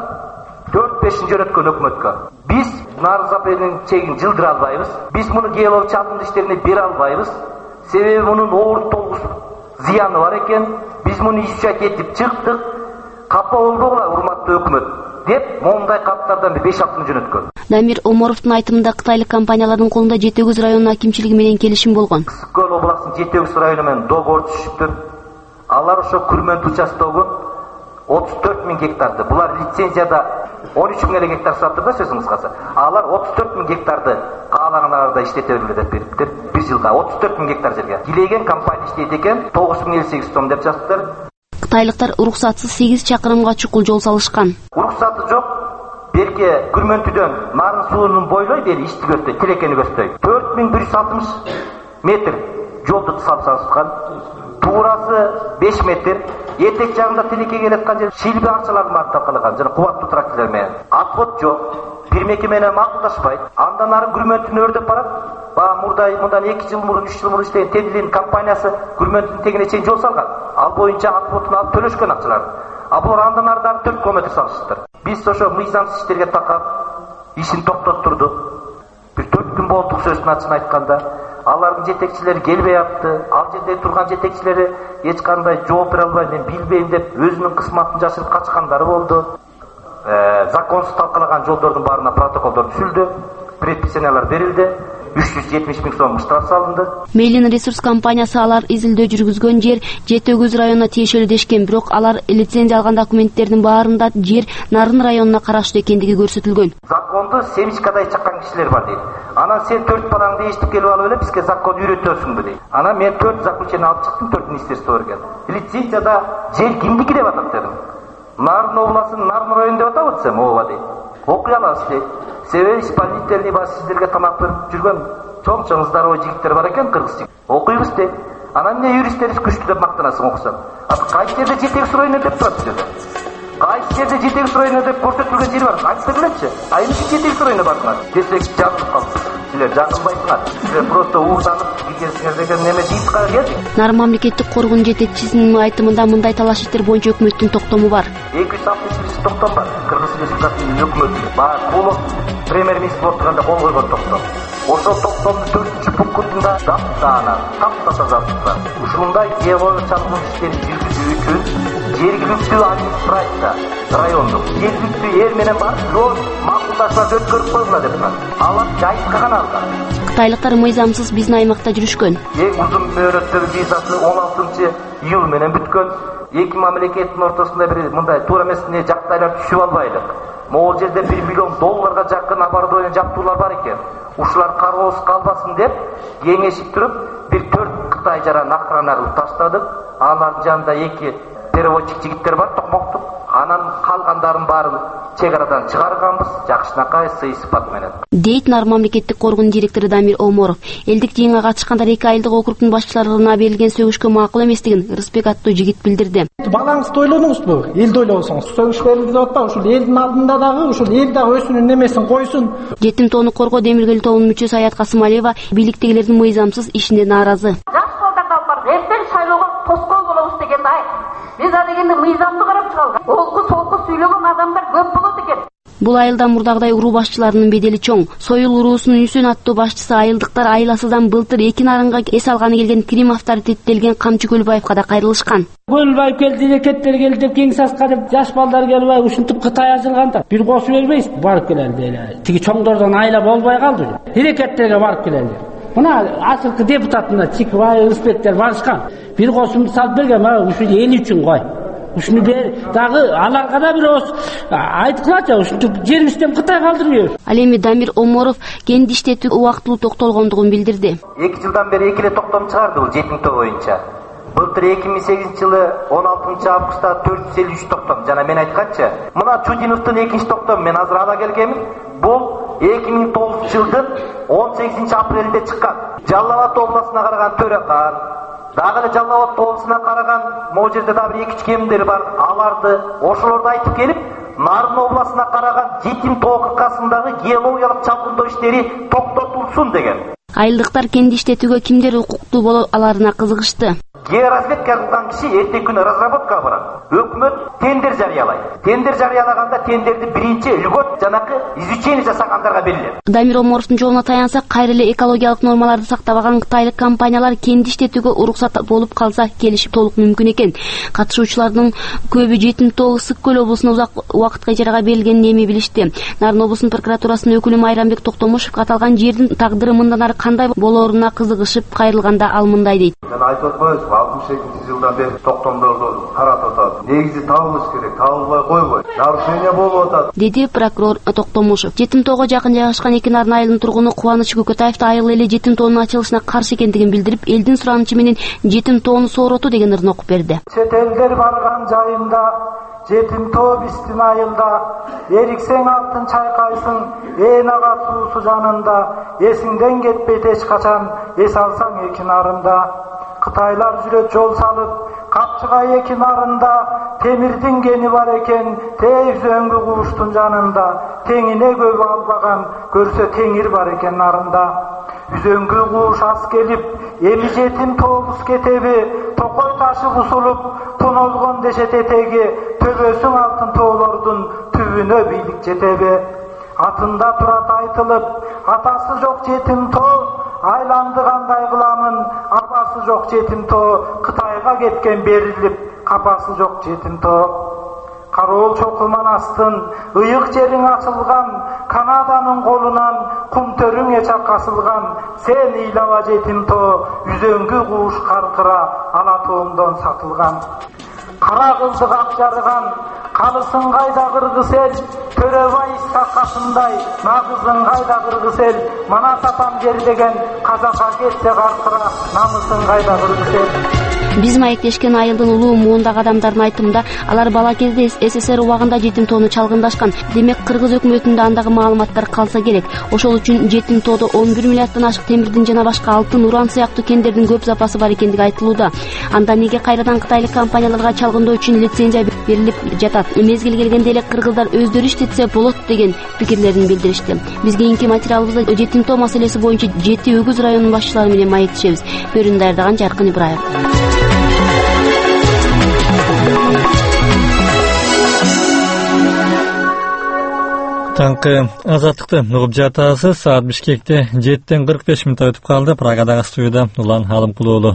4-5 жөнөткөн өкмөткө. Биз нарыз запретинин чегин жылдыра албайбыз. Биз муну геолог чатымды иштерине бере албайбыз. Себеби мунун оор толгус зыяны бар экен. Биз муну изучать этип чыктык. Капа болдугула, урматтуу өкмөт деп момундай каттардан 5-6 жөнөткөн. Дамир Оморовдун айтымында кытайлык компаниялардын колунда Жети Өгүз районунун акимчилиги менен келишим болгон. Ысык Көл областынын Жети Өгүз району менен договор түзүшүптүр. Алар ошо Күрмөнтү участогун 34 000 гектарды. Булар лицензияда 13 000 гектар сатты да сөзүң кыскасы. Алар 34 000 гектарды каалагандарда иштете бергиле деп бериптир. 1 жылга 34 000 гектар жерге. Дилеген компания иштейт экен, 9058 сом деп жазыптыр. Кытайлыктар уруксатсыз 8 чакырымга чукул жол салышкан. Уруксаты жок. Берке Күрмөнтүдөн Нарын суунун бойлой бери ишти көздөй, тилекени көздөй. 4160 метр жолду салышкан. Туурасы 5 метр. Этек жагында тилекке келаткан жер шилби арчалардын баары такалган, жана кубаттуу тракторлор менен. Отход жок. Бир мекеме менен макулдашпайт. Андан ары Күрмөнтүнү өрдөп барат. Мындан 2 жыл мурун, 3 жыл мурун иштеген Тендилин компаниясы Күрмөнтүнүн тегине чейин жол салган. Ал боюнча отходун алып төлөшкөн акчаларды. А булар андан ары 4 километр салышыптыр. Биз ошо мыйзамсыз иштерге такап, ишин токтоттурдук. Бир 4 күн болдук сөзүн ачын айтканда. Алардын жетекчилери келбей атты. Ал жерде турган жетекчилери эч кандай жооп бере албай, мен билбейм деп өзүнүн кызматын жашырып качкандары болду. Законсуз талкалаган жолдордун баарына протоколдор түзүлдү. Предписаниялар берилди. 370 000 сом штраф салынды. Мейлин Ресурс компаниясы алар изилдөө жүргүзгөн жер Жети Өгүз районуна тиешелүү дешкен, бирок алар лицензия алган документтердин баарында жер Нарын районуна караштуу экендиги көрсөтүлгөн. Законду семичкадай чаккан кишилер бар дейт. Анан сен 4 балаңды эчтип келип алып эле бизге закон үйрөтөсүңбү дейт. Анан мен 4 заключение алып чыктым, 4 министерство берген. Лицензияда жер кимдики деп атат дедим. Нарын областын Нарын району деп атап атсам, ооба дейт. Окуй аласыз дейт. Себеби исполнительный бас сиздерге тамак берип жүргөн чоң здоровый жигиттер бар экен, кыргыз жигит. Окуйбуз дейт. Анан эмне юристтерибиз күчтүү деп мактанасың окусаң? Кайсы жерде жетекчи району деп турат бул жерде? Кайсы жерде жетекчи району деп көрсөтүлгөн жери бар? Айтып келечи. Эмне жетекчи району бардыңар? Десек жазылып калды. Силер жакынбайсыңар. Силер просто уурданып келгенсиңер деген неме жыйынтыкка келдик. Нарын мамлекеттик коргоонун жетекчисинин айтымында мындай талаш иштер боюнча өкмөттүн токтому бар. 261 токтом бар. Кыргыз Республикасынын өкмөтү бар. Кулов премьер-министр болуп турганда кол койгон токтом. Ошол токтомдун 4-пунктунда таптаса жазылса, ушундай геолог чалгын иштерин жүргүзүү үчүн жергиликтүү администрация райондук жергиликтүү эл менен барып жол макулдашмасы өткөрүп койгула деп турат. Алар жайытка гана алган. Кытайлыктар мыйзамсыз биздин аймакта жүрүшкөн. Эң узун мөөнөттөгү визасы 16-июль менен бүткөн. Эки мамлекеттин ортосунда бир мындай туура эмесине жактайлар түшүп албайлык. Могул жерде $1 миллион жакын оборудование жаптуулар бар экен. Ушулар кароосуз калбасын деп кеңешип туруп, бир 4 Кытай жаран охрана кылып таштадык. Алардын жанында 2 переводчик жигиттер бар, токмоктук. Анан калгандарын баарын чек арадан чыгарганбыз, жакшынакай сый-сыпат менен. Дейт Нарын мамлекеттик коргоонун директору Дамир Оморов. Элдик жыйынга катышкандар 2 айылдык округдун башчыларына берилген сөгүшкө макул эместигин Рыспек аттуу жигит билдирди. Балаңызды ойлонуңузбу? Элди ойлосоңуз. Сөгүш берилди деп атпа, ушул элдин алдында дагы, ушул эл дагы өзүнүн немесин койсун. Жетим тоону коргоо Демиргөл тобунун мүчөсү Аят Касымалиева бийликтегилердин мыйзамсыз ишине нааразы. Жаш балдардан бар, эртең шайлоого тоскоол болобуз дегенди айт. Биз адегенде мыйзамды карап чыгалган. Олку сүйлөгөн адамдар көп болот экен. Бул айылда мурдагыдай уруу башчыларынын бедели чоң. Союл уруусунун Үсүн аттуу башчысы айылдыктар айласыздан былтыр эки нарынга эс алганы келген Крим авторитеттелген Камчы Көлбаевга да кайрылышкан. Көлбаев келди, дирекеттер келди деп кең саска деп жаш балдар келбей ушинтип Кытай ажылганда бир косуп бербейсиз, барып келели дейли. Тиги чоңдордон айла болбой калды. Дирекеттерге барып келели. Мына акыркы депутатына Чикбай, Рыспектер барышкан. Бир косумду салып берген, ушул эл үчүн кой. Ушуну бер дагы аларга да бир айткылачы, ушинтип жерибизден Кытай калтырбайбыз. Ал эми Дамир Оморов кенди иштетүү убактылуу токтолгондугун билдирди. 2 жылдан бери 2 эле токтом чыгарды бул жетим тоо боюнча. Былтыр 2008-жылы 16-августта 453 токтом. Жана мен айтканча, мына Чудиновдун 2-чи токтом мен азыр ала келгенмин. Бул 2009-жылдын 18-апрелинде чыккан. Жалал Абад областына караган Төрехан, дагы эле Жалал Абад облусуна караган могу жерде дагы бир 2 кемдер бар. Аларды ошолорду айтып келип, Нарын областына караган жетим тоо кыркасындагы геологиялык чалгындоо иштери токтотулсун деген. Айылдыктар кенди иштетүүгө кимдер укуктуу боло аларына кызыгышты. Георазведка кылган киши эртең күнү разработкага барат. Өкмөт тендер жарыялайт. Тендер жарыялаганда тендерди биринчи льгот жанакы изучение жасагандарга берилет. Дамир Оморовдун жолуна таянсак, кайра эле экологиялык нормаларды сактабаган кытайлык компаниялар кенди иштетүүгө уруксат болуп калса келишип толук мүмкүн экен. Катышуучулардын көбү Жетим тоо Ысык көл облусуна узак убакытка ижарага берилгенин эми билишти. Нарын облусунун прокуратурасынын өкүлү Майрамбек Токтомушев каталган жердин тагдыры мындан ары кандай болооруна кызыгышып кайрылганда ал мындай дейт. Мен айтып атпайбызбы, 62-жылдан бери токтомдорду каратып атат. Негизи табылыш керек, табылбай койбой. Нарушение болуп атат, деди прокурор Токтомушев. Жетим тоого жакын жайгашкан эки Нарын айылынын тургуну Кубаныч Көкөтаев айыл эле Жетим тоонун ачылышына каршы экендигин билдирип, элдин суранычы менен Жетим тоону соороту деген ырын окуп берди. Чет элдер барган жайында Жетим тоо биздин айылда эриксең алтын чайкайсың, ээн ага суусу жанында, эсиңден кетпейт эч качан, эс алсаң эки нарында. Кытайлар жүрөт жол салып, Капчыгай эки нарында, темирдин кени бар экен, тез өңгү кууштун жанында, теңине көп албаган, көрсө теңир бар экен нарында. Үзөңгү кууш ас келип, эми жетим тообуз кетеби, токой ташы бусулуп, тонолгон дешет этеги, төбөсүң алтын тоолордун түбүнө бийлик жетеби. Атында турат айтылып, атасы жок жетим тоо, айланды кандай кыламын, апасы жок жетим тоо, Кытайга кеткен берилип, капасы жок жетим тоо. Кароол чокуман астын, ыйык жериң ачылган, Канаданын колунан кумтөрүң чакасылган, сен ыйлаба жетим тоо, үзөңгү кууш каркыра, ана тоомдон сатылган. Кара кызды ак жарган, калысың кайда кыргыз эл, Төрөбай Исакасындай, нагызың кайда кыргыз эл, мана сатам жер деген, казакка кетсе каркыра, намысың кайда кыргыз эл. Биз маектешкен айылдын улуу муундагы адамдардын айтымында алар бала кезде СССР убагында жетим тоону чалгындашкан. Демек кыргыз өкмөтүндө андагы маалыматтар калса керек. Ошол үчүн жетим тоодо 11 миллиарддан ашык темирдин жана башка алтын, уран сыяктуу кендердин көп запасы бар экендиги айтылууда. Анда неге кайрадан кытайлык компанияларга чалгындоо үчүн лицензия берилип жатат? Мезгил келгенде эле кыргыздар өздөрү иштетсе болот деген пикирлерин билдиришти. Биз кийинки материалыбызда жетим тоо маселеси боюнча 7 өгүз районунун башчылары менен маектешебиз. Берүүнү даярдаган Жаркын Ибраев. Таңкы азаттыкты угуп жатасыз. Саат Бишкекте 7:45 өтүп калды. Прагадагы студияда Улан Алымкулуулу.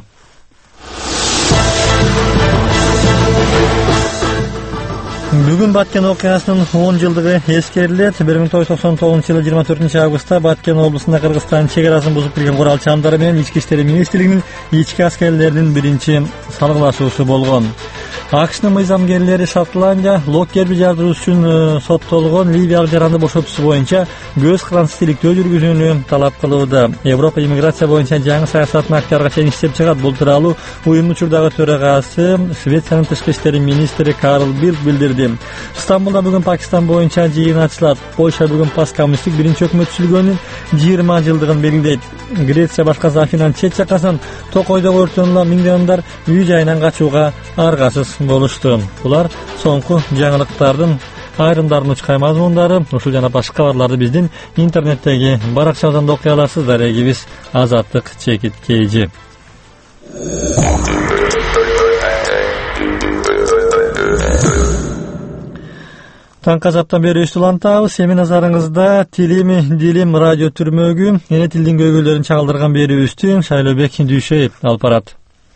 Бүгүн Баткен окуясынын 10 жылдыгы эскерилет. 1999-жылы 24-августта Баткен облусунда Кыргызстан чегарасын бузуп кирген куралчандары менен Ички иштер министрлигинин ички аскерлеринин биринчи салгылашуусу болгон. АКШнын мыйзамгерлери Шотландия Локкерби жардыруу үчүн соттолгон ливиялык жаранды бошотуусу боюнча көз карандысыз тиликтөө жүргүзүүнү талап кылууда. Европа иммиграция боюнча жаңы саясатын октябрга чейин иштеп чыгат. Бул тууралуу уюмдун учурдагы төрагасы Швециянын тышкы иштер министри Карл Билд билдирди. Стамбулда бүгүн Пакистан боюнча жыйын ачылат. Польша бүгүн посткоммунисттик биринчи өкмөтчүлүгүнүн 20 жылдыгын белгилейт. Греция башкасы Афинанын чет жакасын Токойдогу өрттөн миңдеондор үй жайынан качууга аргасыз болушту. Булар соңку жаңылыктардын айрымдарын учкай мазмундары. Ушул жана башка кабарларды биздин интернеттеги баракчабыздан окуй аласыздар. Эгибиз Азаттык Чекит KG. Таңкы азаптан бери үстүлантабыз. Эми назарыңызда Дилим радио түрмөгү эне тилдин көйгөйлөрүн чагылдырган берүүбүздү Шайлообек Дүйшеев алып барат.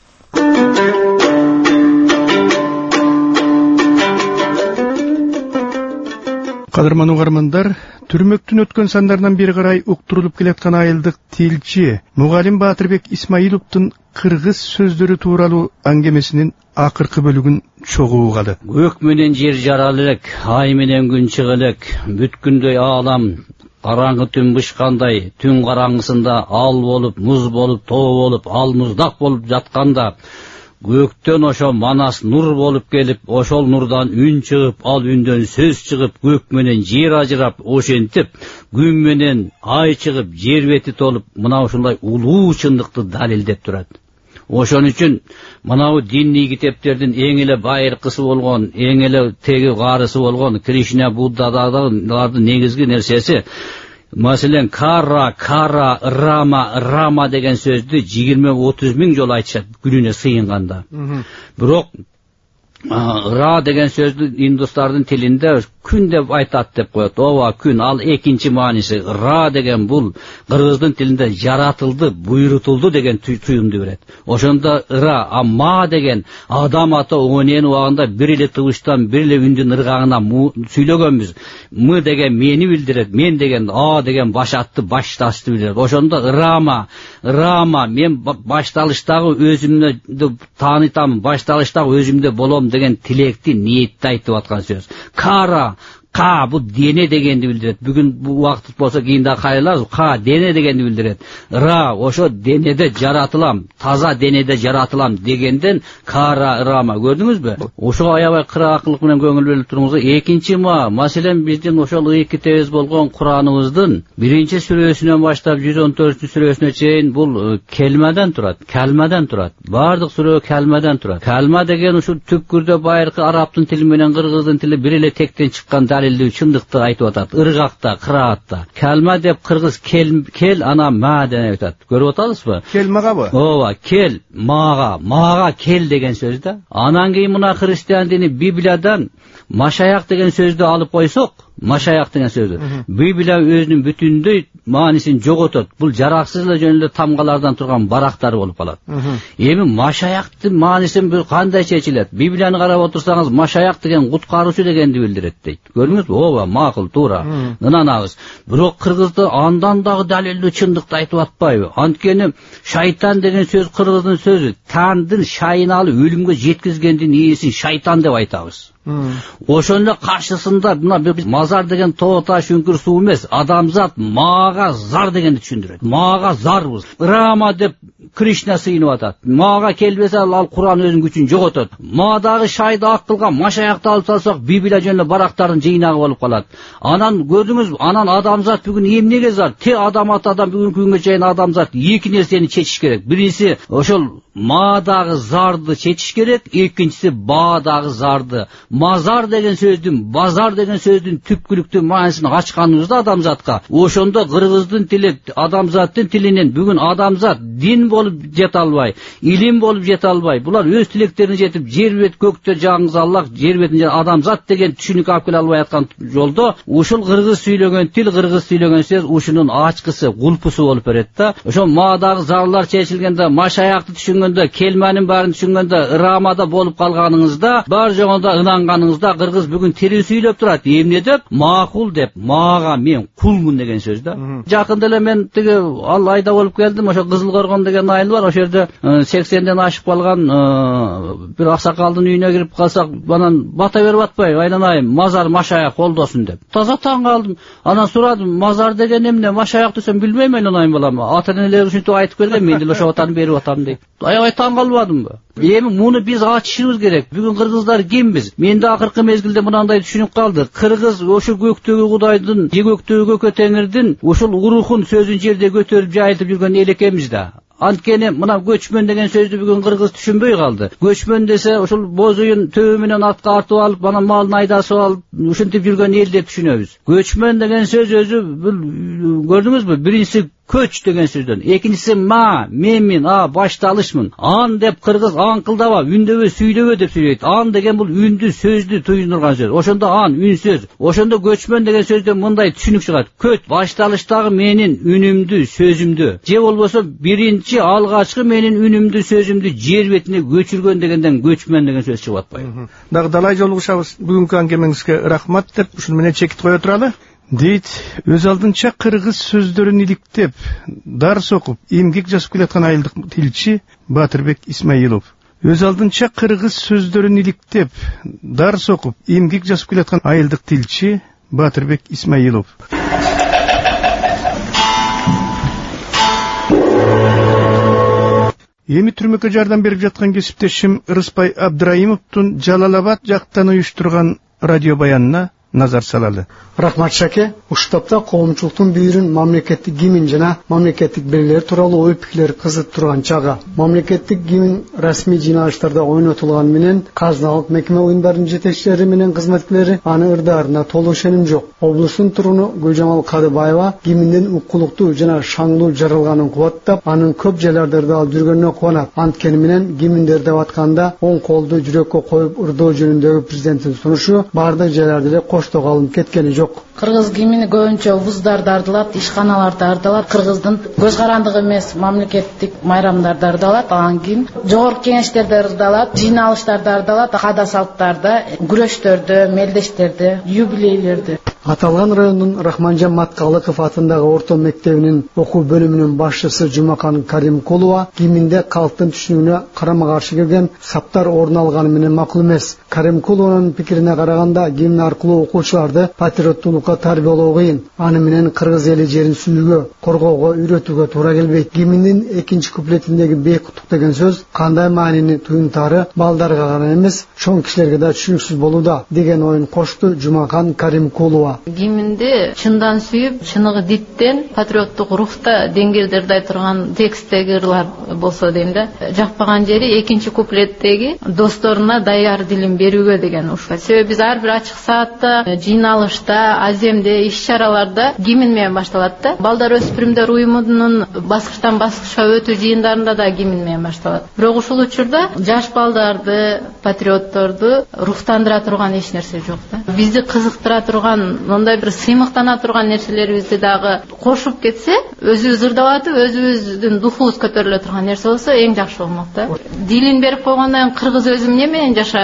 Кадырман угармандар, түрмөктүн өткөн сандарынан бери карай уктурулуп келаткан айылдык тилчи Мугалим Баатырбек Исмаиловдун кыргыз сөздөрү тууралуу аңгемесинин акыркы бөлүгүн чогуу угады. Өк менен жер жаралылык, ай менен күн чыгылык, бүткүндөй аалам караңгы түн бышкандай, түн караңгысында ал болуп, муз болуп, тоо болуп, ал муздак болуп жатканда көктөн ошо манас нур болуп келип, ошол нурдан үн чыгып, ал үндөн сөз чыгып, көк менен жер ажырап, ошентип күн менен ай чыгып, жер бети толуп, мына ушундай улуу чындыкты далилдеп турат. Ошон үчүн мынау диний китептердин эң эле байыркысы болгон, эң эле теги карысы болгон Кришна, Буддадагылардын негизги нерсеси, маселен кара, рама деген сөздү 20-30 миң жолу айтышат күнүнө сыйынганда. Бирок ра деген сөздү индустардын тилинде күн деп айтат деп коет. Ооба, күн, ал экинчи мааниси. Ра деген бул кыргыздын тилинде жаратылды, буйрутулду деген туюмду берет. Ошондо ра, ма деген адам аты оонен убагында бир эле тыбыштан, бир эле үндүн ыргагына сүйлөгөнбүз. М деген мени билдирет, мен деген а деген башатты, башташты билдирет. Ошондо рама, мен башталыштагы өзүмдү таанытам, башталыштагы өзүмдө болом деген тилекти, ниетти айтып аткан сөз. Ка бу дене дегенди билдирет. Бүгүн бу убакыт болсо кийин да кайрылабыз. Ка дене дегенди билдирет. Ра ошо денеде жаратылам, таза денеде жаратылам дегенден рама. Көрдүңүзбү? Ошого аябай кыраакылык менен көңүл бөлүп туруңуз. Экинчи маселен биздин ошол ыйык китебиз болгон Кураныбыздын 1-сүрөсүнөн баштап 114-сүрөсүнө чейин бул келмеден турат. Бардык сүрө келмеден турат. Калма деген ушул түпкүрдө байыркы арабтын тили менен кыргыздын тили бир эле тектен чыккан далилдүү чындыкты айтып атат. Ыргакта, кыраатта. Калма деп кыргыз кел ана ма деп атат. Көрүп атасызбы? Кел магабы? Ооба, кел мага кел деген сөз да. Анан кийин мына христиан дини Библиядан машаяк деген сөздү алып койсок, машаяк деген сөздү. Библия өзүнүн бүтүндөй маанисин жоготот. Бул жараксыз эле жөн эле тамгалардан турган барактар болуп калат. Эми машаяктын маанисин кандай чечилет? Библияны карап отурсаңыз, машаяк деген куткаруучу дегенди билдирет дейт. Көрдүңүзбү? Ооба, макул, туура. Ынанабыз. Бирок кыргызда андан дагы далилдүү чындыкты айтып атпайбы? Анткени шайтан деген сөз кыргыздын сөзү. Тандын шайын алып өлүмгө жеткизгендин ээсин шайтан деп айтабыз. Ошондо каршысында мына биз мазар деген тоо таш үңкүр суу эмес, адамзат мага зар дегенди түшүндүрөт. Мага зарбыз. Рама деп Кришна сыйынып атат. Мага келбесе ал Куран өзүнүн күчүн жоготот. Мадагы шайды ак кылган машаякты алып салсак, Библия жөнүндө барактардын жыйнагы болуп калат. Анан көрдүңүзбү? Анан адамзат бүгүн эмнеге зар? Те адам атадан бүгүнкү күнгө чейин адамзат эки нерсени чечиш керек. Биринчиси ошол мадагы зарды чечиш керек, экинчиси бадагы зарды. Мазар деген сөздүн, базар деген сөздүн түпкүлүктүү маанисин ачканыбызда адамзатка. Ошондо кыргыздын тили адамзаттын тилинен бүгүн адамзат дин болуп жете албай, илим болуп жете албай, булар өз тилектерине жетип жер бет көктө жаңыз Аллах, жер бетинде адамзат деген түшүнүк алып келе албай аткан жолдо ушул кыргыз сүйлөгөн тил, кыргыз сүйлөгөн сөз ушунун ачкысы, кулпусу болуп берет да. Ошо мадагы зарлар чечилгенде, машаякты түшүнгөндө, келманын баарын түшүнгөндө, рамада болуп калганыңызда, бар жоңунда ынанганыңызда кыргыз бүгүн тилин сүйлөп турат. Эмне деп? Макул деп, мага мен кулмун деген сөз да. Жакында эле мен тиги ал айда болуп келдим, ошо Кызыл Коргон деген айыл бар, ошол жерде 80ден ашып калган бир аксакалдын үйүнө кирип калсак, анан бата берип атпайбы, айланайым, мазар машая колдосун деп. Таза таң калдым. Анан сурадым, мазар деген эмне, машаяк десем билбейм, айланайым балам. Ата-энелер ушинтип айтып келген, мен деле ошо атаны берип атам дейт. Аябай таң калбадымбы? Эми муну биз ачышыбыз керек. Бүгүн кыргыздар кимбиз? Менде акыркы мезгилде мынандай түшүнүк калды. Кыргыз ошо көктөгү Кудайдын, же көктөгү Көкө Теңирдин ушул урухун сөзүн жерде көтөрүп жайылтып жүргөн эл экенбиз да. Анткени мына көчмөн деген сөздү бүгүн кыргыз түшүнбөй калды. Көчмөн десе ошол боз уюн төбө менен атка артып алып, анан малын айдасып алып, ушинтип жүргөн эл деп түшүнөбүз. Көчмөн деген сөз өзү көрдүңүзбү? Биринчиси көч деген сөздөн, экинчиси менмин, башталышмын. Ан деп кыргыз аңкылдаба, үндөбө, сүйлөбө деп сүйлөйт. Ан деген бул үндү, сөздү туюндурган сөз. Ошондо ан үн сөз. Ошондо көчмөн деген сөздөн мындай түшүнүк чыгат. Көч башталыштагы менин үнүмдү, сөзүмдү. Же болбосо биринчи алгачкы менин үнүмдү, сөзүмдү жер бетине көчүргөн дегенден көчмөн деген сөз чыгып атпайбы. Дагы далай жолугушабыз. Бүгүнкү аңгемеңизге рахмат деп ушуну менен чекит кое туралы. Дейт, өз алдынча кыргыз сөздөрүн иликтеп, дарс окуп, эмгек жазып келаткан айылдык тилчи Батырбек Исмаилов. Өз алдынча кыргыз сөздөрүн иликтеп, дарс окуп, эмгек жазып келаткан айылдык тилчи Батырбек Исмаилов. Эми түрмөккө жардам берип жаткан кесиптешим Ырыспай Абдраимовдун Жалал-Абад жактан уюштурган радио баянына назар салалы. Рахмат Шаке, уштапта коомчулуктун бүйүрүн мамлекеттик гимн жана мамлекеттик белгилер тууралуу ой пикирлер кызып турган чагы. Мамлекеттик гимн расмий жыйналыштарда ойнотулган менен казыналык мекеме уюмдарынын жетекчилери менен кызматкерлери аны ырдаарына толук ишеним жок. Облустун туруну Гүлжамал Кадыбаева гимндин уккулуктуу жана шаңдуу жаралганын кубаттап, анын көп жайларда алып жүргөнүнө кубанат. Анткени менен гимндер деп атканда оң колду жүрөккө коюп ырдоо жөнүндөгү президенттин сунушу бардык жайларда эле кошто калып кеткени жок. Кыргыз гимни көбүнчө вуздарда ырдалат, ишканаларда ырдалат. Кыргыздын көз карандыгы эмес мамлекеттик майрамдарда ырдалат. Анан кийин жогорку кеңештерде ырдалат, жыйналыштарда ырдалат, каада салттарда, күрөштөрдө, мелдештерде, юбилейлерде. Аталган райондун Рахманжан Маткалыков атындагы орто мектебинин окуу бөлүмүнүн башчысы Жумакан Каримкулова гимнде калктын түшүнүгүнө карама каршы келген саптар орун алганы менен макул эмес. Каримкулованын пикирине караганда гимн аркылуу окуучуларды патриоттуулукка тарбиялоо кыйын. Аны менен кыргыз эли жерин сүйүүгө, коргоого үйрөтүүгө туура келбейт. Гимндин экинчи куплетиндеги бейк кутук деген сөз кандай маанини туюнтаары балдарга гана эмес, чоң кишилерге да түшүнүксүз болууда деген оюн кошту Жумакан Каримкулова. Гимнди чындан сүйүп, чыныгы диттен, патриоттук рухта деңгээлдерде айтылган текстеги ырлар болсо дейм да. Жакпаган жери экинчи куплеттеги досторуна даяр дилин берүүгө деген ушул. Себеби биз ар бир ачык саатта, жыйналышта, аземде, иш-чараларда гимн менен башталат да. Балдар өспүрүмдөр уюмунун баскычтан баскычка өтүү жыйындарында да гимн менен башталат. Бирок ушул учурда жаш балдарды, патриотторду рухтандыра турган эч нерсе жок да. Бизди кызыктыра турган, мындай бир сыймыктана турган нерселерибизди дагы кошуп кетсе, өзүбүз ырдалатып, өзүбүздүн духубуз көтөрүлө турган нерсе болсо эң жакшы болмок да. Дилин берип койгондон кийин кыргыз өзү эмне менен жашайт,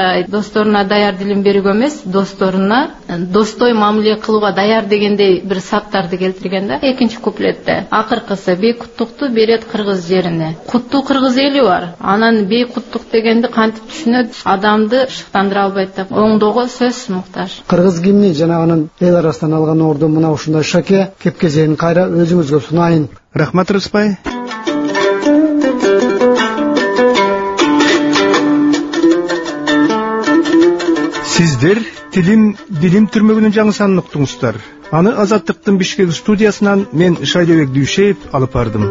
досторуна даяр дилин берүүгө эмес, досторуна достой мамиле кылууга даяр дегендей бир саптарды келтирген да. Экинчи куплетте акыркысы бейкуттукту берет кыргыз жерине. Куттуу кыргыз эли бар. Анан бейкуттук дегенди кантип түшүнөт? Адамды шыктандыра албайт деп. Оңдоого сөз муктаж. Кыргыз гимни жана анын эл арасынан алган орду мына ушундай шаке кепкезен кайра өзүңүзгө сунайын. Рахмат Рыспай. Сиздер дилим түрмөгүнүн жаңы санын уктуңуздар. Аны Азаттыктын Бишкек студиясынан мен Шайлебек Дүйшеев алып бардым.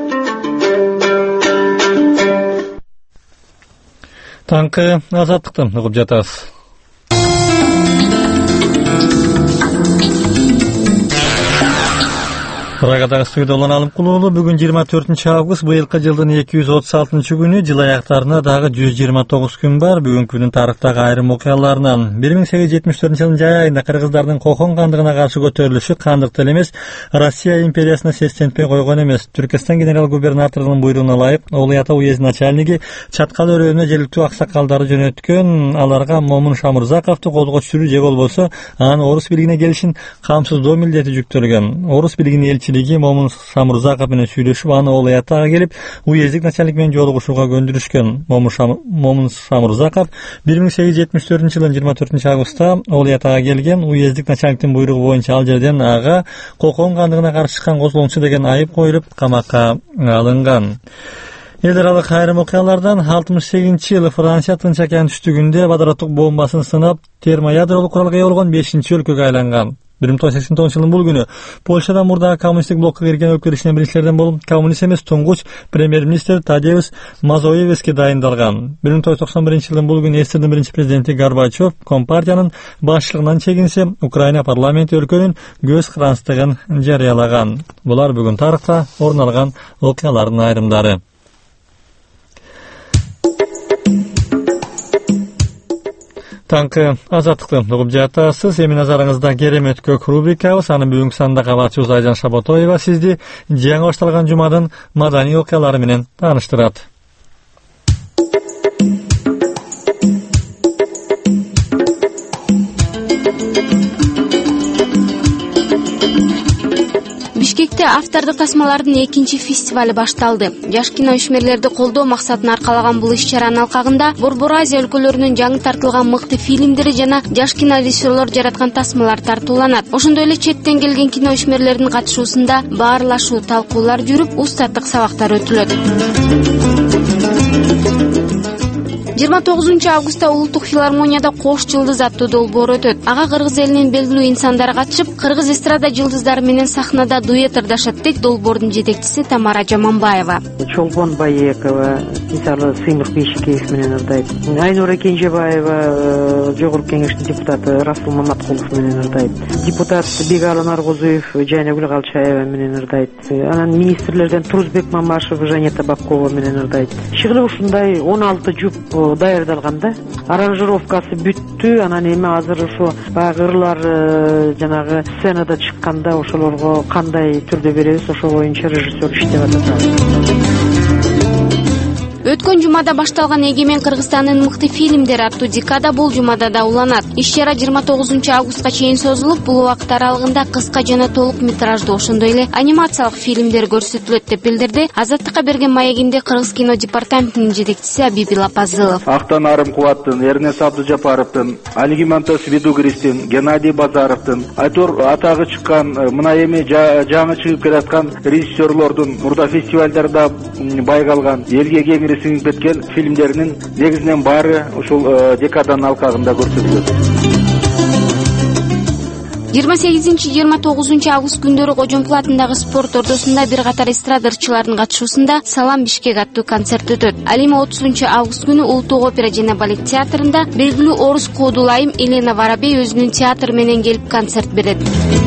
Таңкы Азаттыктан угуп жатасыз. Прагадагы студияда olan Алым Кулуулу бүгүн 24 август быйылкы жылдын 236 күнү жыл аяктарына дагы 129 күн бар. Бүгүнкү күндүн тарыхтагы айрым окуяларынан 1874 жылдын жай айында кыргыздардын кокон кандыгына каршы көтөрүлүшү кандык эле эмес, Россия империясына сестентпей койгон эмес. Түркистан генерал-губернаторунун буйругуна ылайык Улуу Ата уездин начальниги Чаткал өрөөнүнө желектүү аксакалдарды жөнөткөн. Аларга Момун Шамурзаковду колго түшүрүү же болбосо аны орус бийлигине келишин камсыздоо милдети жүктөлгөн. Орус бийлигинин Момун Шамурзаков менен сүйлөшүп, аны Улуу Атага келип, уездик начальник менен жолугушууга көндүрүшкөн. Момун Шамурзаков 1874 жылдын 24 августта Улуу Атага келген. Уездик начальниктин буйругу боюнча ал жерден ага кокон кандыгына каршы чыккан козголоңчу деген айып коюлуп, камакка алынган. Эл аралык айрым окуялардан 68-жылы Франция Тынч океан түштүгүндө водороддук бомбасын сынап, термоядролук куралга ээ болгон 5-өлкөгө айланган. 1989 жылдын бул күнү Польшада мурдагы коммунисттик блокко кирген өлкөлөр ичинен биринчилерден болуп, коммунист эмес туңгуч премьер-министр Тадеуш Мазоевски дайындалган. 1991 жылдын бул күнү СССРдин биринчи президенти Горбачев Компартиянын башчылыгынан чегинсе, Украина парламенти өлкөнүн көз каранчтыгын жарыялаган. Булар бүгүн тарыхта орун алган окуялардын айрымдары. Таңкы Азаттыкты угуп жатасыз. Эми назарыңызда керемет көк рубрикабыз. Анын бүгүнкү санда кабатчыбыз Айжан Шаботоева сизди жаңы башталган жумадын маданий окуялары менен тааныштырат. Бишкекте автордук тасмалардын экинчи фестивали башталды. Жаш кино ишмерлерди колдоо максатын аркалаган бул иш-чаранын алкагында Борбор Азия өлкөлөрүнүн жаңы тартылган мыкты фильмдери жана жаш кинорежиссерлор жараткан тасмалар тартууланат. Ошондой эле четтен келген кино ишмерлеринин катышуусунда баарлашуу, талкуулар жүрүп, устаттык сабактар өтүлөт. 29 августта Улуттук филармонияда Кош жылдыз аттуу долбоор өтөт. Ага кыргыз элинин белгилүү инсандары катышып, кыргыз эстрада жылдыздары менен сахнада дуэт ырдашат дейт долбоордун жетекчиси Тамара Жаманбаева. Чолпон Байекова, мисалы Сыймык Бейшикеев менен ырдайт. Айнура Кенжебаева, Жогорку Кеңештин депутаты Расул Маматкулов менен ырдайт. Депутат Бегалы Наргозуев, Жайнагүл Калчаева менен ырдайт. Анан министрлерден Турузбек Мамашев, Жанета Бабкова менен ырдайт. Чыгылып ушундай 16 жуп даярдалганда, аранжировкасы бүттү. Анан эми азыр ошо баягы ырлар жанагы сценада чыкканда ошолорго кандай түрдө беребиз, ошол боюнча режиссер иштеп атат. Өткөн жумада башталган Эгемен Кыргызстандын мыкты фильмдери аттуу декада бул жумада да уланат. Иш-чара 29 августка чейин созулуп, бул убакыт аралыгында кыска жана толук метраждуу, ошондой эле анимациялык фильмдер көрсөтүлөт деп билдирди Азаттыкка берген маегинде Кыргыз кино департаментинин жетекчиси Абиби Лапазылов. Актан Арым Кубаттын, Эрнес Абдыжапаровдун, Алигимантос Видугристин, Геннадий Базаровдун, Айтур атагы чыккан, мына эми жаңы чыгып келаткан режиссерлордун мурда фестивалдарда байкалган, элге кеңири сиңип кеткен фильмдеринин негизинен баары ушул декаданын алкагында көрсөтүлөт. 28-29 август күндөрү Кожомпул атындагы спорт ордосунда бир катар эстрада ырчыларынын катышуусунда Салам Бишкек аттуу концерт өтөт. Ал эми 30 август күнү Улуттук опера жана балет театрында белгилүү орус коодулайым Елена Воробей өзүнүн театры менен келип концерт берет.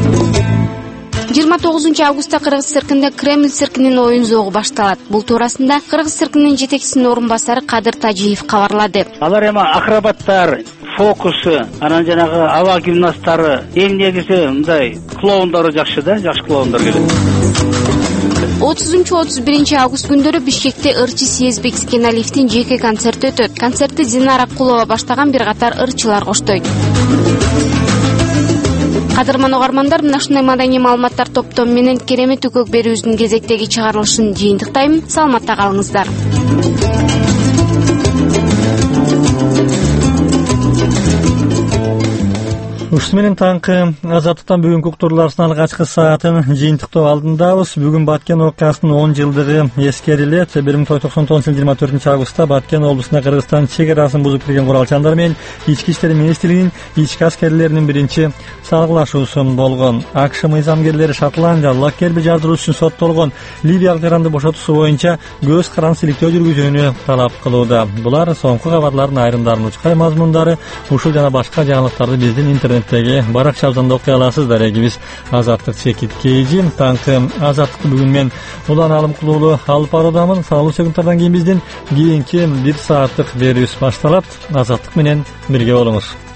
29 августта Кыргыз циркинде Кремль циркинин оюн зоогу башталат. Бул туурасында Кыргыз циркинин жетекчисинин орун басары Кадыр Тажиев кабарлады. Алар эми акробаттар, фокусы, анан жанагы аба гимнасттары, эң негизи мындай клоундары жакшы да, жакшы клоундар келет. 30-31 август күндөрү Бишкекте ырчы Съезбек Скеналиевдин жеке концерти өтөт. Концертти Динара Кулова баштаган бир катар ырчылар коштойт. Кадырман угармандар, мына ушундай маданий маалыматтар топтом менен керемет үкөк берүүбүздүн кезектеги чыгарылышын жыйынтыктайм. Саламатта калыңыздар. Ушуну менен таңкы Азаттыктан бүгүнкү уктурууларыбыздын алгачкы саатын жыйынтыктоо алдындабыз. Бүгүн Баткен окуясынын 10 жылдыгы эскерилет. 1999 жылы 24 августта Баткен облусуна Кыргызстан чек арасын бузуп кирген куралчандар менен Ички иштер министрлигинин ички аскерлеринин биринчи салгылашуусу болгон. АКШ мыйзамгерлери Шотландия Локкерби жардыруу үчүн соттолгон ливиялык жаранды бошотуусу боюнча көз каранды иликтөө жүргүзүүнү талап кылууда. Булар соңку кабарлардын айрымдарынын учкай мазмундары. Ушул жана башка жаңылыктарды биздин интернеттеги баракчабыздан окуй аласыздар. Эгибиз Азаттык чекит кейжи. Таңкы Азаттыкты бүгүн мен Улан Алымкулуулу алып баруудамын. Салуу секундтардан кийин биздин кийинки 1 сааттык берүүбүз башталат. Азаттык менен бирге болуңуз.